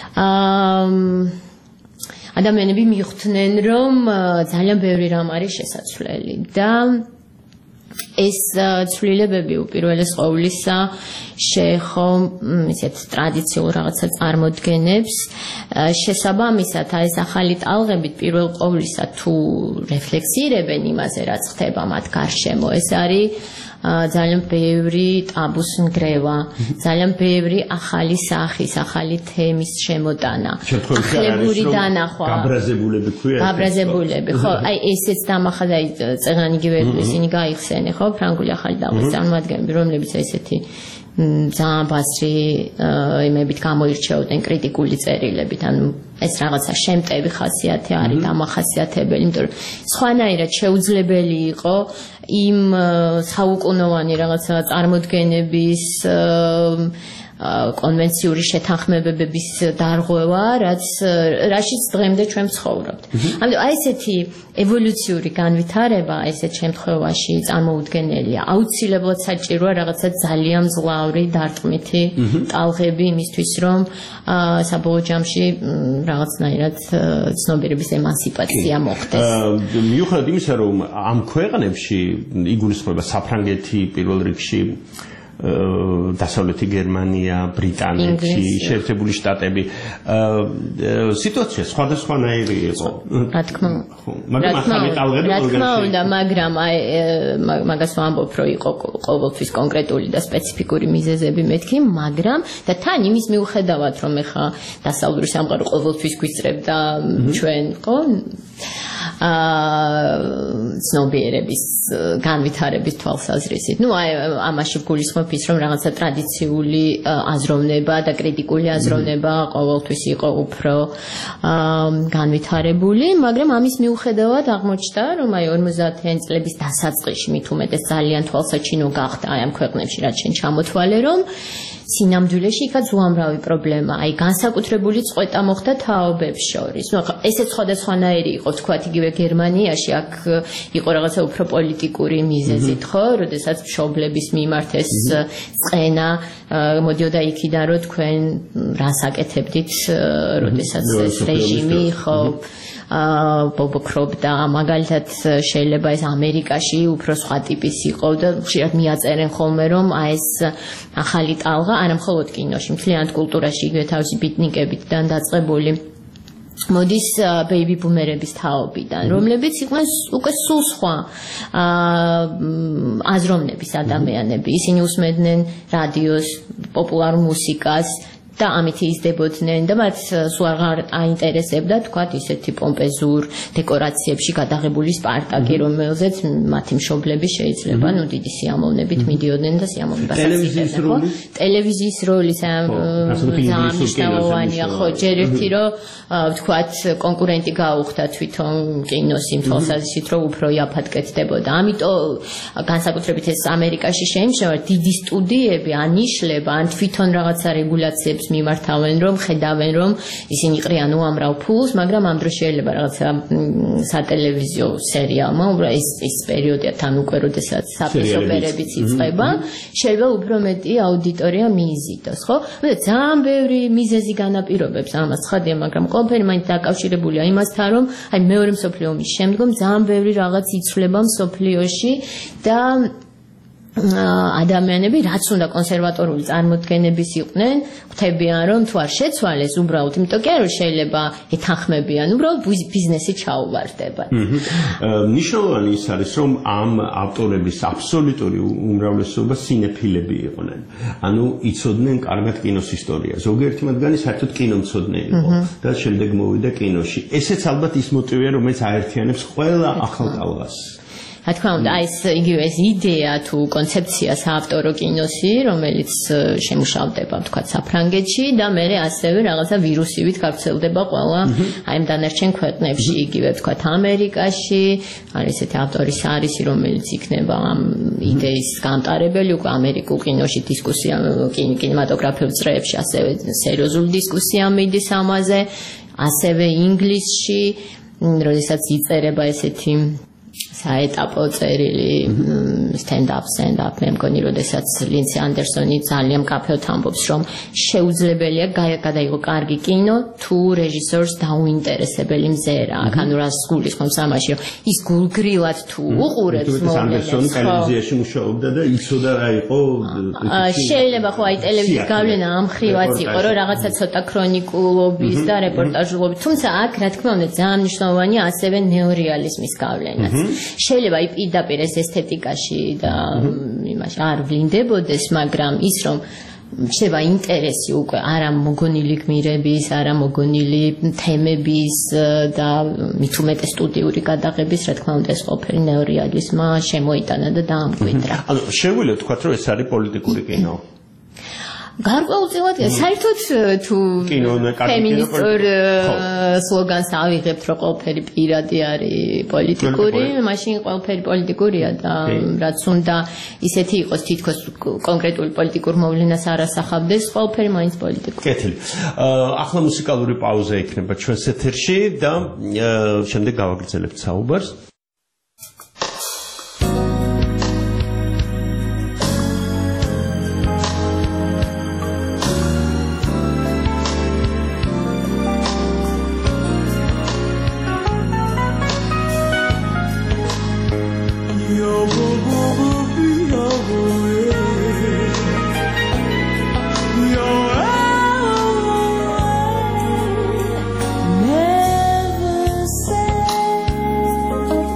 ადამიანები მიხვდნენ, რომ ძალიან ბევრი რამ არის შესაძლებელი და ეს ცვლილებები უპირველეს ყოვლისა შეეხო ისეთ ტრადიციულ რაღაცა წარმოდგენებს. შესაბამისად, ეს ახალი ტალღები პირველ ყოვლისა თუ რეფლექსირებენ იმაზე, რაც ხდება მათ გარშემო, ეს არის ძალიან ბევრი ტაბუს ნგრევა, ძალიან ბევრი ახალი სახის, ახალი თემის შემოტანა, ახლებური დანახვა. გაბრაზებულები ქვია. გაბრაზებულები, ხო, აი ესეც დამახა, აი წეღანი იგივე ისინი გაიხსენე, ხო, ფრანგული ახალი ტალღის წარმოადგენები, რომლებიც ესეთი ძალიან ბასრი იმებით გამოირჩეოდნენ კრიტიკული წერილებით, ანუ ეს რაღაცა შემტევი ხასიათი არის დამახასიათებელი, იმიტომ რომ სხვანაირად შეუძლებელი იყო იმ საუკუნოვანი რაღაცა წარმოდგენების კონვენციური შეთანხმებების დარღვევა, რაც რაშიც დღემდე ჩვენ ვცხოვრობთ. ამიტომ აი ესეთი ევოლუციური განვითარება ესეთ შემთხვევაში წარმოუდგენელია. აუცილებლად საჭიროა რაღაცა ძალიან მძლავრი დარტყმითი ტალღები იმისთვის, რომ საბოლოო ჯამში რაღაცნაირად ცნობიერების ემანსიპაცია მოხდეს. მიუხედავად იმისა, რომ ამ ქვეყნებში იგულისხმება საფრანგეთი პირველ რიგში, დასავლეთი გერმანია, ბრიტანეთი, შეერთებული შტატები, სიტუაცია სხვადასხვანაირი იყო. რა თქმა უნდა. რა თქმა უნდა, მაგრამ აი მაგას ვამბობ, რომ იყო ყოველთვის კონკრეტული და სპეციფიკური მიზეზები მეთქი, მაგრამ და თან იმის მიუხედავად, რომ ეხა დასავლური სამყარო ყოველთვის გვისწრებდა ჩვენ, ხო? ცნობიერების განვითარების თვალსაზრისით. ნუ აი ამაში გულისხმობ ის, რომ რაღაცა ტრადიციული აზროვნება და კრიტიკული აზროვნება ყოველთვის იყო უფრო განვითარებული, მაგრამ ამის მიუხედავად აღმოჩნდა, რომ აი ორმოცდაათიანი წლების დასაწყისში მით უმეტეს ძალიან თვალსაჩინო გახდა აი ამ ქვეყნებში, რაც შენ ჩამოთვალე, რომ სინამდვილეში იქაც უამრავი პრობლემა, აი განსაკუთრებული წყვეტა მოხდა თაობებს შორის. ნუ ახლა ესეც სხვადასხვანაირი იყო, თქვათ იგივე გერმანიაში, აქ იყო რაღაცა უფრო პოლიტიკური მიზეზით, ხო, როდესაც მშობლების მიმართ ეს წყენა მოდიოდა იქიდან, რომ თქვენ რას აკეთებდით, როდესაც ეს რეჟიმი, ხო, ბობოქრობდა, მაგალითად შეიძლება ეს ამერიკაში უფრო სხვა ტიპის იყო და ხშირად მიაწერენ ხოლმე, რომ აი ეს ახალი ტალღა არა მხოლოდ კინოში, მთლიანად კულტურაში იგივე თავისი ბიტნიკებიდან დაწყებული მოდის ბეიბი ბუმერების თაობიდან, რომლებიც იყვნენ უკვე სულ სხვა აზროვნების ადამიანები. ისინი უსმენდნენ რადიოს, პოპულარულ მუსიკას და ამით იზრდებოდნენ და მათ სულ აღარ აინტერესებდა თქვათ ისეთი პომპეზურ დეკორაციებში გადაღებული სპარტაკი, რომელზეც მათი მშობლები შეიძლება ნუ დიდი სიამოვნებით მიდიოდნენ და სიამოვნებას აწვდიდნენ. ტელევიზიის როლი ძალიან მნიშვნელოვანია, ხო, ჯერ ერთი რომ თქვათ კონკურენტი გაუხდა თვითონ კინოს იმ თვალსაზრისით, რომ უფრო იაფად კეთდებოდა. ამიტომ განსაკუთრებით ეს ამერიკაში შეიმჩნევა დიდი სტუდიები, ანიშლება, ან თვითონ რაღაცა რეგულაციებს მიმართავენ, რომ ხედავენ, რომ ისინი ყრიან უამრავ ფულს, მაგრამ ამ დროს შეიძლება რაღაცა სატელევიზიო სერიალმა, ეს ეს პერიოდია თან უკვე, როდესაც საფესობერებიც იწყება, შეიძლება უფრო მეტი აუდიტორია მიიზიდოს, ხო? მაგრამ ძალიან ბევრი მიზეზი განაპირობებს ამას, ხადია, მაგრამ ყველაფერი მაინც დაკავშირებულია იმასთან, რომ აი მეორე მსოფლიო ომის შემდგომ ძალიან ბევრი რაღაც იცვლება მსოფლიოში და ადამიანები, რაც უნდა კონსერვატორული წარმოდგენების იყვნენ, ხვდებიან, რომ თუ არ შეცვალეს უბრალოდ, იმიტომ კი არა, რომ შეიძლება ეთანხმებიან, უბრალოდ ბიზნესი ჩაუვარდება. მნიშვნელოვანი ის არის, რომ ამ ავტორების აბსოლუტური უმრავლესობა სინეფილები იყვნენ. ანუ იცოდნენ კარგად კინოს ისტორია. ზოგიერთი მათგანი საერთოდ კინომცოდნე იყო და შემდეგ მოვიდა კინოში. ესეც ალბათ ის მოტივია, რომელიც აერთიანებს ყველა ახალ ტალღას. რა თქმა უნდა, აი ეს იგივე ეს იდეა თუ კონცეფცია საავტორო კინოსი, რომელიც შემუშავდება, თქვათ, საფრანგეთში და მერე ასევე რაღაცა ვირუსივით გავრცელდება ყველა აი ამ დანარჩენ ქვეყნებში, იგივე თქვათ, ამერიკაში, არის ესეთი ავტორის არისი, რომელიც იქნება ამ იდეის გამტარებელი, უკვე ამერიკულ კინოში დისკუსია, კინემატოგრაფიულ წრეებში ასევე სერიოზული დისკუსია მიდის ამაზე, ასევე ინგლისში, როდესაც იწერება ესეთი საეტაპო წერილი stand-up, stand-up, მე მგონი, როდესაც ლინსი ანდერსონი ძალიან მკაფიოდ ამბობს, რომ შეუძლებელია გადაიღო კარგი კინო, თუ რეჟისორს დაუინტერესებელი მზერა. აქ ანუ რას გულისხმობს ამაში, რომ ის გულგრილად თუ უყურებს მოვლენებს. ანდერსონი ტელევიზიაში მუშაობდა და იცოდა რა იყო. შეიძლება ხო აი ტელევიზიის გავლენა ამ ხრივაც იყო, რომ რაღაცა ცოტა ქრონიკულობის და რეპორტაჟულობის, თუმცა აქ რა თქმა უნდა ძალიან მნიშვნელოვანია ასევე ნეორეალიზმის გავლენაც. შეიძლება პირდაპირ ეს ესთეტიკაში და იმაში არ ვლინდებოდეს, მაგრამ ის რომ შეიძლება ინტერესი უკვე არა მოგონილი გმირების, არა მოგონილი თემების და მით უმეტეს სტუდიური გადაღების, რა თქმა უნდა, ეს ყოფილი ნეორეალიზმმა შემოიტანა და დაამკვიდრა. ანუ შეგვიძლია ვთქვათ, რომ ეს არის პოლიტიკური კინო. გარკვეულწილად საერთოდ თუ ფემინისტურ სლოგანს ავიღებთ, რომ ყველაფერი პირადი არის პოლიტიკური, მაშინ ყველაფერი პოლიტიკურია და რაც უნდა ისეთი იყოს თითქოს კონკრეტული პოლიტიკურ მოვლენას არ ასახავდეს, ყველაფერი მაინც პოლიტიკურია. კეთილი. ახლა მუსიკალური პაუზა იქნება ჩვენს ეთერში და შემდეგ გავაგრძელებთ საუბარს. Never say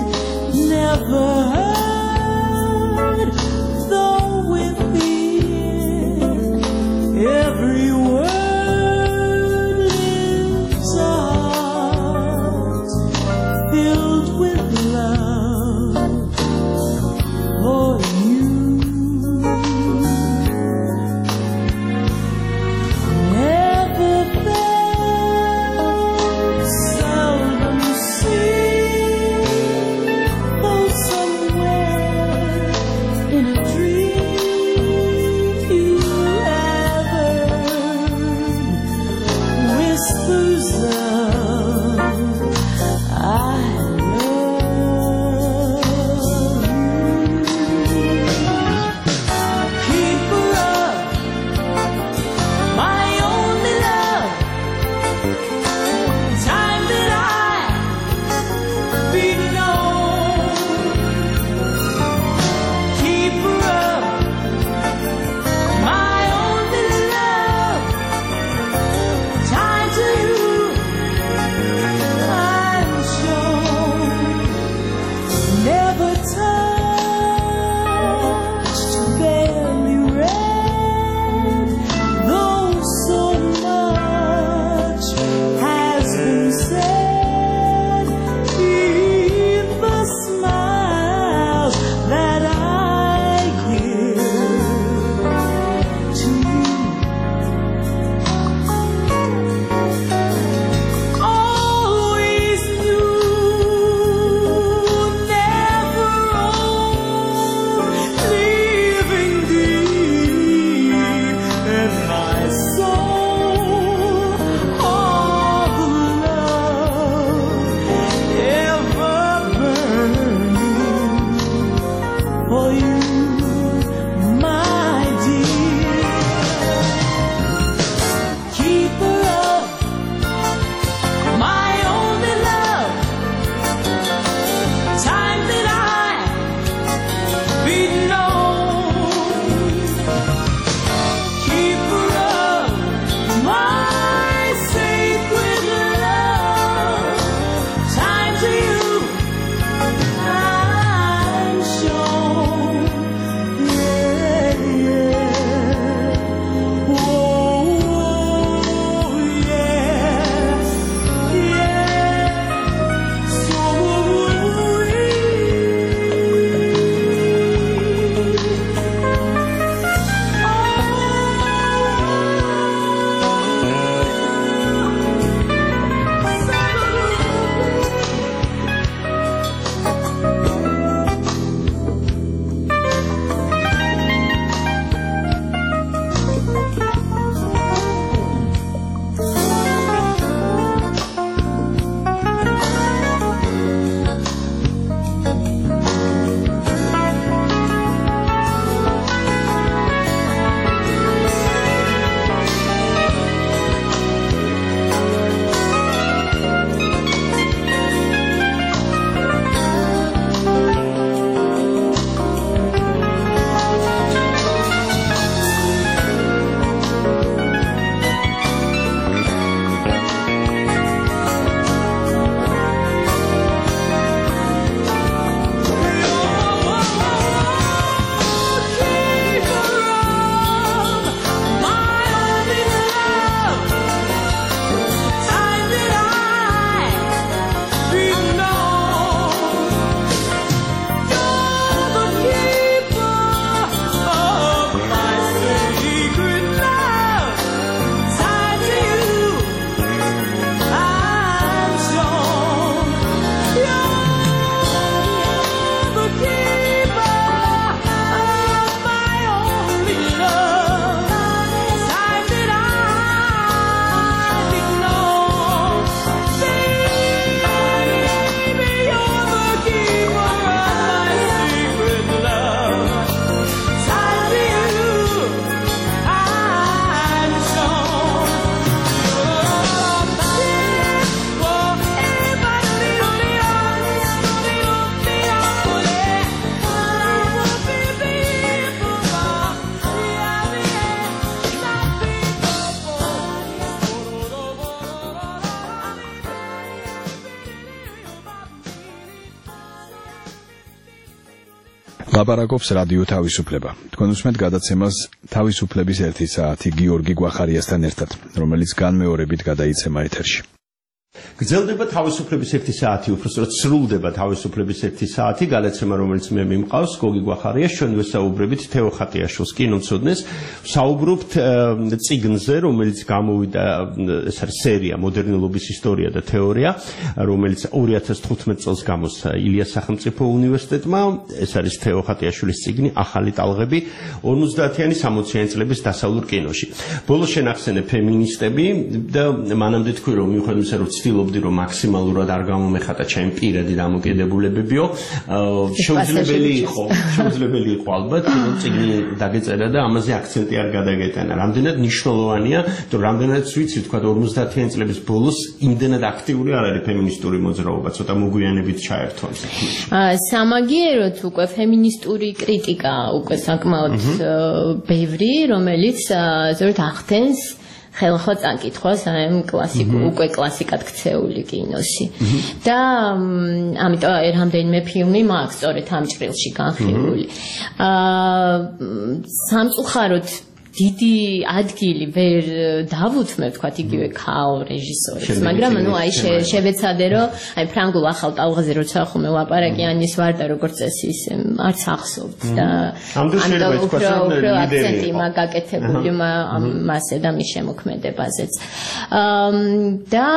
ლაპარაკობს რადიო თავისუფლება. თქვენ უსმენთ გადაცემას თავისუფლების ერთი საათი გიორგი გვახარიასთან ერთად, რომელიც განმეორებით გადაიცემა ეთერში. გრძელდება თავისუფლების ერთი საათი, უბრალოდ სრულდება თავისუფლების ერთი საათი, გადაცემა რომელიც მე მიმყავს, გოგი გვახარია, ჩვენ ვესაუბრებით თეო ხატიაშვილის კინომცოდნეს, საუბრობთ წიგნზე, რომელიც გამოვიდა, ეს არის სერია მოდერნულობის ისტორია და თეორია, რომელიც ორი ათას თხუთმეტ წელს გამოსცა ილიას სახელმწიფო უნივერსიტეტმა, ეს არის თეო ხატიაშვილის წიგნი ახალი ტალღები ორმოცდაათიანი სამოციანი წლების დასავლურ კინოში. ბოლოს შენახსენე ფემინისტები და მანამდე თქვი რომ მიუხედავად იმისა რომ ვცდილობდი რომ მაქსიმალურად არ გამომეხატა ჩემი პირადი დამოკიდებულებებიო, შეუძლებელი იყო, შეუძლებელი იყო ალბათ, რომ წიგნი დაგეწერა და ამაზე აქცენტი არ გადაგეტანა. რამდენად მნიშვნელოვანია, რომ რამდენადაც ვიცი, თქვა ორმოცდაათიანი წლების ბოლოს იმდენად აქტიური არ არის ფემინისტური მოძრაობა, ცოტა მოგვიანებით ჩაერთვა. სამაგიეროდ უკვე ფემინისტური კრიტიკა უკვე საკმაოდ ბევრი, რომელიც ზოგადად ახდენს ხელხო წაკითხვას ამ კლასიკურ უკვე კლასიკად ქცეული კინოში. და ამიტომ რამდენიმე ფილმი მაქვს სწორედ ამ ჭრილში განხილული. აა სამწუხაროდ დიდი ადგილი ვერ დავუთმევ, თქვათ იგივე ქაო რეჟისორებს, მაგრამ ნუ აი შევეცადე რომ აი ფრანგულ ახალ ტალღაზე როცა ხომ ლაპარაკი ანის ვარდა როგორც წესი ისე არც ახსოვთ და ამიტომ უფრო აქცენტი მაგაკეთებული მასე და მის შემოქმედებაზეც. და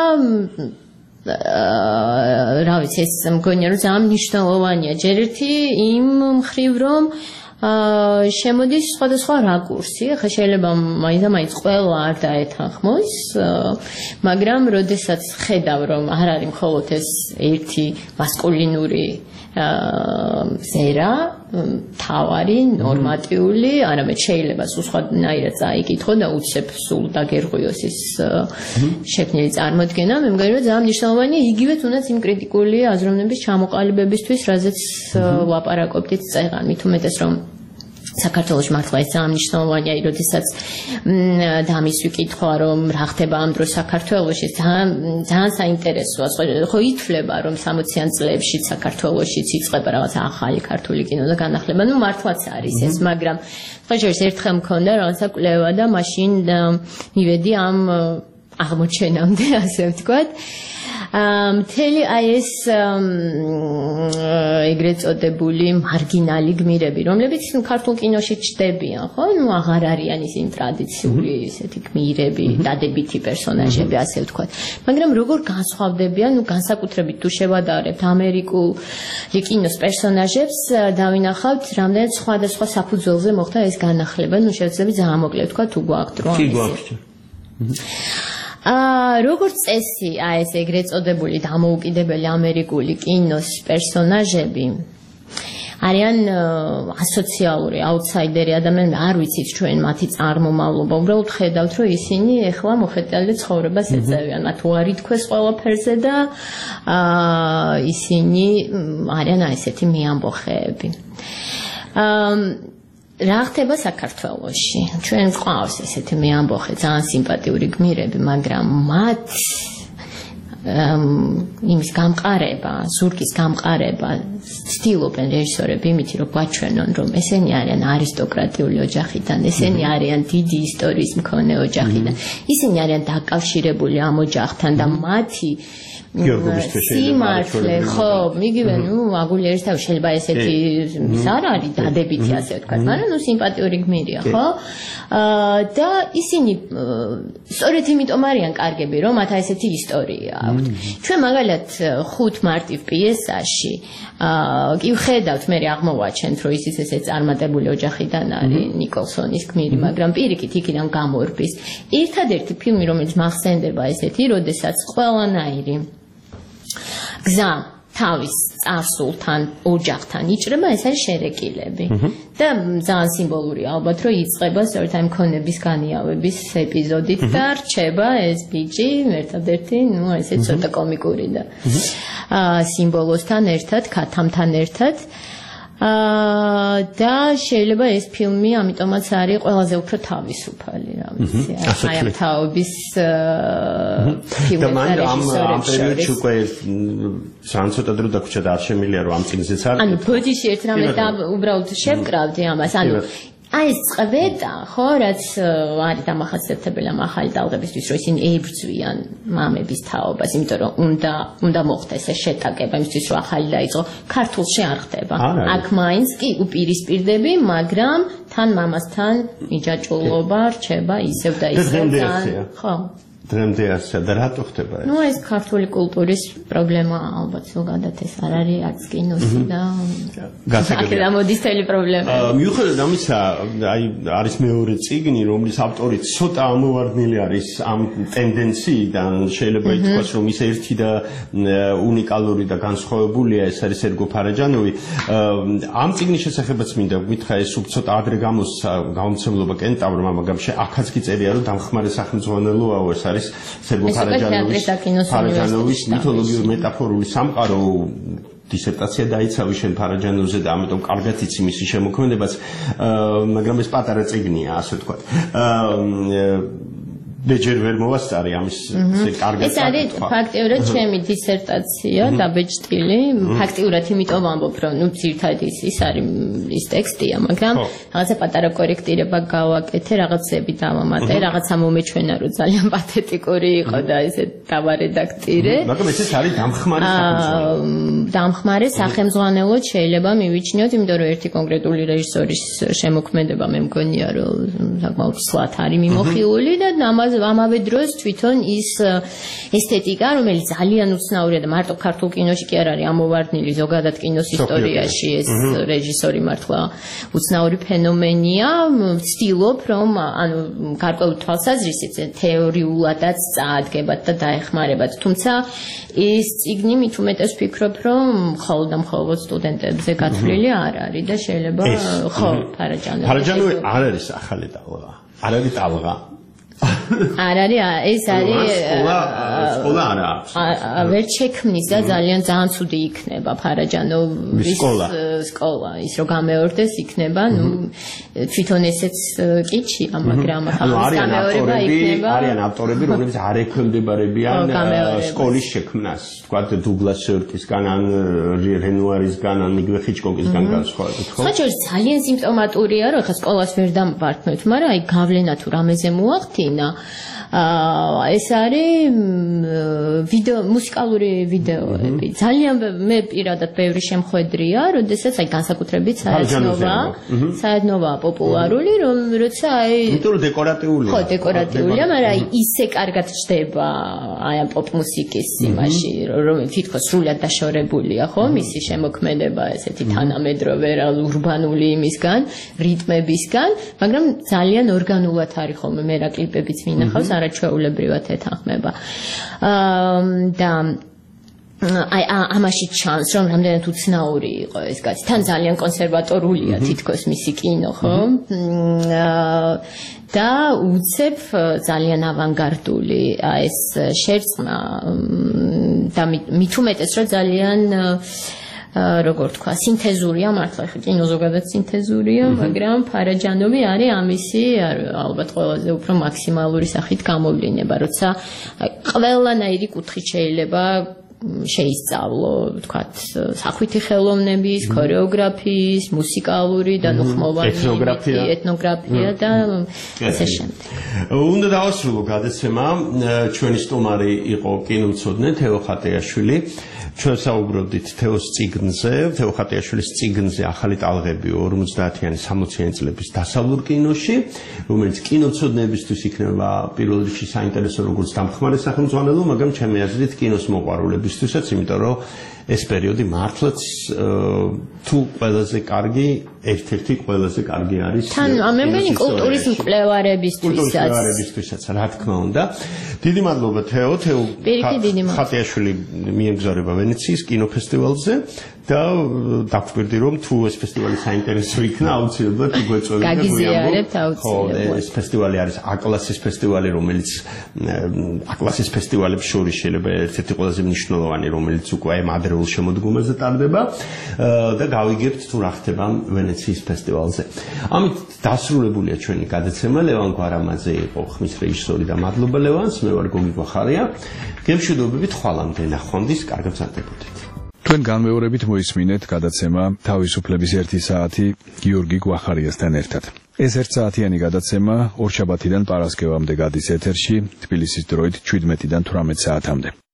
რა ვიცი, ეს მგონია რომ ძალიან მნიშვნელოვანია ჯერ ერთი იმ მხრივ რომ შემოდის სხვადასხვა რაკურსი, ახლა შეიძლება მაინც და მაინც ყველა არ დაეთანხმოს, მაგრამ როდესაც ხედავ რომ არ არის მხოლოდ ეს ერთი მასკულინური ზერა, თავარი, ნორმატიული, არამედ შეიძლება სულ სხვანაირად წაიკითხო და უცებ სულ დაგერღვიოს ის შექმნილი წარმოდგენა, მე მგონი რომ ძალიან მნიშვნელოვანია იგივე თუნდაც იმ კრიტიკული აზროვნების ჩამოყალიბებისთვის, რაზეც ლაპარაკობდით წეღან, მით უმეტეს რომ საქართველოში მართლა ეს ძალიან მნიშვნელოვანია, როდესაც დამის ვიკითხვა რომ რა ხდება ამ დროს საქართველოში, ძალიან ძალიან საინტერესოა. ხო ითვლება რომ სამოციან წლებში საქართველოში იწყება რაღაც ახალი ქართული კინო და განახლება, ნუ მართლაც არის ეს, მაგრამ ხოჭერს ერთხელ მქონდა რაღაცა კვლევა და მაშინ მივედი ამ აღმოჩენამდე, ასე ვთქვათ. მთელი აი ეს ეგრეთ წოდებული მარგინალი გმირები, რომლებიც ქართულ კინოში ჩნდებიან, ხო? ნუ აღარ არიან ისინი ტრადიციული ესეთი გმირები, დადებითი პერსონაჟები, ასე ვთქვათ. მაგრამ როგორ განსხვავდებიან, ნუ განსაკუთრებით თუ შევადარებთ ამერიკული კინოს პერსონაჟებს, დავინახავთ, რამდენად სხვადასხვა საფუძველზე მოხდა ეს განახლება, ნუ შევეცდები ძალიან მოკლედ ვთქვათ, თუ გვაქვთ რომ კი გვაქვთ. აა როგორც წესი, აი ეს ეგრეთ წოდებული დამოუკიდებელი ამერიკული კინოს პერსონაჟები არიან ასოციალური, აუთსაიდერი ადამიანები, არ ვიცით ჩვენ მათი წარმომავლობა, უბრალოდ ხედავთ, რომ ისინი ეხლა მოხეტიალე ცხოვრებას ეწევიან, მათ უარი თქვეს ყველაფერზე და აა ისინი არიან აი ესეთი მეამბოხეები. აა რა ხდება საქართველოში? ჩვენ გვყავს ესეთი მეამბოხე, ძალიან სიმპათიური გმირები, მაგრამ მათ იმის გამყარება, ზურგის გამყარება ცდილობენ რეჟისორები იმით, რომ გვაჩვენონ, რომ ესენი არიან არისტოკრატიული ოჯახიდან, ესენი არიან დიდი ისტორიის მქონე ოჯახიდან, ისინი არიან დაკავშირებული ამ ოჯახთან და მათი სიმართლე, ხო, იგივე, ნუ აგულიერის თავი შეიძლება ესეთი არ არის დადებითი, ასე ვთქვათ, მაგრამ ნუ სიმპათიური გმირია, ხო? და ისინი სწორედ იმიტომ არიან კარგები, რომ მათ ესეთი ისტორია აქვთ. ჩვენ მაგალითად ხუთ მარტივ პიესაში კი ვხედავთ, მე აღმოვაჩენთ, რომ ისიც ესე წარმატებული ოჯახიდან არის ნიკოლსონის გმირი, მაგრამ პირიქით იქიდან გამორბის. ერთადერთი ფილმი, რომელიც მახსენდება ესეთი, როდესაც ყველანაირი გზა თავის წარსულთან, ოჯახთან იჭრება, ეს არის შერეკილები. და ძალიან სიმბოლურია ალბათ, რომ იწყება სწორედ ამ მქონების განიავების ეპიზოდით და რჩება ეს ბიჭი, ერთადერთი, ნუ ესე ცოტა კომიკური და სიმბოლოსთან ერთად, ქათამთან ერთად. აა და შეიძლება ეს ფილმი ამიტომაც არის ყველაზე უფრო თავისუფალი რა ვიცი აი ამ თაობის ფილმებს და რეჟისორებს შორის უკვე სამ ცოტა დრო დაგვრჩა და არ შემიძლია რომ ამ წიგნზეც არ ანუ ბოდიში ერთ რამე და უბრალოდ შევკრავდი ამას ანუ აი ეს წვედა ხო რაც არის დამახასიათებელი ამ ახალი ტალღებისთვის რომ ისინი ებრძვიან მამების თაობას იმიტომ რომ უნდა უნდა მოხდეს ეს შეტაკება იმისთვის რომ ახალი დაიწყო ქართულში არ ხდება აქ მაინც კი უპირისპირდები მაგრამ თან მამასთან მიჯაჭვულობა რჩება ისევ და ისევ ხო დღემდე ასე და რატო ხდება ეს? ნუ ეს ქართული კულტურის პრობლემა ალბათ ზოგადად ეს არ არის არც კინოსი და გასაგებია მოდის თელი პრობლემა. მიუხედავად ამისა, აი არის მეორე წიგნი, რომლის ავტორი ცოტა ამოვარდნილი არის ამ ტენდენციიდან, შეიძლება ითქვას, რომ ის ერთი და უნიკალური და განსხვავებულია, ეს არის ერგო ფარაჯანოვი. ამ წიგნის შესახებაც მინდა გითხრა, ეს ცოტა ადრე გამოსცა გამომცემლობა კენტავრმა, მაგრამ აქაც კი წერია, რომ დამხმარე სახელმძღვანელოა ეს არის სერგო ფარაჯანოვის მითოლოგიური მეტაფორული სამყარო დისერტაცია დაიცავი შენ ფარაჯანოვზე და ამიტომ კარგად იცი მისი შემოქმედებაც მაგრამ ეს პატარა წიგნია ასე ვთქვათ ბეჯერ ვერ მოვასწარი ამის ეს კარგად ეს არის ფაქტიურად ჩემი დისერტაცია დაბეჭდილი ფაქტიურად იმიტომ ვამბობ რომ ნუ ძირთად ის ის არის ის ტექსტია მაგრამ რაღაცა პატარა კორექტირება გავაკეთე რაღაცები დავამატე რაღაცა მომეჩვენა რომ ძალიან პათეტიკური იყო და ესე დავარედაქტირე მაგრამ ეს არის დამხმარე სახელმძღვანელო დამხმარე სახელმძღვანელო შეიძლება მივიჩნიოთ იმიტომ რომ ერთი კონკრეტული რეჟისორის შემოქმედება მე მგონია რომ საკმაოდ სლათ არის მიმოხილული და ამავე დროს თვითონ ის ესთეტიკა, რომელიც ძალიან უცნაურია და მარტო ქართულ კინოში კი არ არის ამოვარდნილი, ზოგადად კინოს ისტორიაში ეს რეჟისორი მართლა უცნაური ფენომენია, ვცდილობ რომ ანუ გარკვეული თვალსაზრისით თეორიულადაც წაადგებათ და დაეხმარებათ, თუმცა ეს წიგნი მით უმეტეს ვფიქრობ, რომ მხოლოდ და მხოლოდ სტუდენტებზე გათვლილი არ არის და შეიძლება ხო, ფარაჯანოვი. ფარაჯანოვი არ არის ახალი ტალღა. არ არის ტალღა. არ არის ეს არის სკოლა არა ვერ შექმნის და ძალიან ძალიან ცუდი იქნება ფარაჯანოვის სკოლა ის რომ გამეორდეს იქნება ნუ თვითონ ესეც კიჩია მაგრამ ახლა გამეორება იქნება არიან ავტორები რომლებიც არ ექვემდებარებიან სკოლის შექმნას თქვა დუგლას სერტისგან ან რენუარისგან ან იგივე ჰიჩკოკისგან განსხვავებით ხო ხო ძალიან სიმპტომატურია რომ ხა სკოლას ვერ დამბართმევთ მაგრამ აი გავლენა თუ რამეზე მოახდინა აა ეს არის ვიდეო მუსიკალური ვიდეოები ძალიან მე პირადად ბევრი შემხვედრია როდესაც აი განსაკუთრებით საერთნობა საერთნობა პოპულარული რომ როცა აი იმიტომ რომ დეკორატიულია ხო დეკორატიულია მაგრამ აი ისე კარგად ჩდება აი ამ პოპ მუსიკის იმაში რომ თითქოს სრულად დაშორებულია ხო მისი შემოქმედება ესეთი თანამედროვე ურბანული იმისგან რიტმებისგან მაგრამ ძალიან ორგანულად არის ხოლმე მე რა კლიპებიც მინახავს არაჩვეულებრივად ეთანხმება და აი ამაში ჩანს რომ რამდენად უცნაური იყო ეს კაცი თან ძალიან კონსერვატორულია თითქოს მისი კინო ხო და უცებ ძალიან ავანგარდული ეს შერწყმა და მით უმეტეს რომ ძალიან როგორ თქვა სინთეზურია მართლა ხა კინო ზოგადად სინთეზურია მაგრამ ფარაჯანოვი არის ამისი ალბათ ყველაზე უფრო მაქსიმალური სახით გამოვლინება როცა ყველანაირი კუთხით შეიძლება შეისწავლო თქვა სახვითი ხელოვნების ქორეოგრაფიის მუსიკალური და ნუხმოვანი ეთნოგრაფია და ასე შემდეგ უნდა დავასრულო გადაცემა ჩვენი სტუმარი იყო კინომცოდნე თეო ხატიაშვილი ჩვენ საუბრობდით თეოს წიგნზე, თეო ხატიაშვილის წიგნზე ახალი ტალღები ორმოცდაათიანი სამოციანი წლების დასავლურ კინოში, რომელიც კინომცოდნეებისთვის იქნება პირველ რიგში საინტერესო როგორც დამხმარე სახელმძღვანელო, მაგრამ ჩემი აზრით კინოს მოყვარულებისთვისაც, იმიტომ რომ ეს პერიოდი მართლაც თუ ყველაზე კარგი, ერთ-ერთი ყველაზე კარგი არის. თან მე მგონი კულტურის მკვლევარებისთვისაც. კულტურის მკვლევარებისთვისაც, რა თქმა უნდა. დიდი მადლობა თეო, თეო ხატიაშვილი მიემგზავრება ვენეციის კინოფესტივალზე და დაგვირდი რომ თუ ეს ფესტივალი საინტერესო იქნა აუცილებლად გვეწევით და გაგიზიარებთ აუცილებლად. ეს ფესტივალი არის A-კლასის ფესტივალი, რომელიც A-კლასის ფესტივალებს შორის შეიძლება ერთ-ერთი ყველაზე მნიშვნელოვანი, რომელიც უკვე აი მადრეულ შემოდგომაზე ტარდება და გავიგებთ თუ რა ხდება ვენეციის ფესტივალზე. ამით დასრულებულია ჩვენი გადაცემა. ლევან გვარამაძე იყო ხმის რეჟისორი და მადლობა ლევანს. მე ვარ გოგი გვახარია. გემშვიდობებით ხვალამდე ნახვამდის, კარგად მზადდებოდეთ. თქვენ განმეორებით მოისმინეთ გადაცემა თავისუფლების ერთი საათი გიორგი გვახარიასთან ერთად. ეს ერთ საათიანი გადაცემა ორშაბათიდან პარასკევამდე გადის ეთერში, თბილისის დროით შვიდმეტიდან თვრამეტ საათამდე.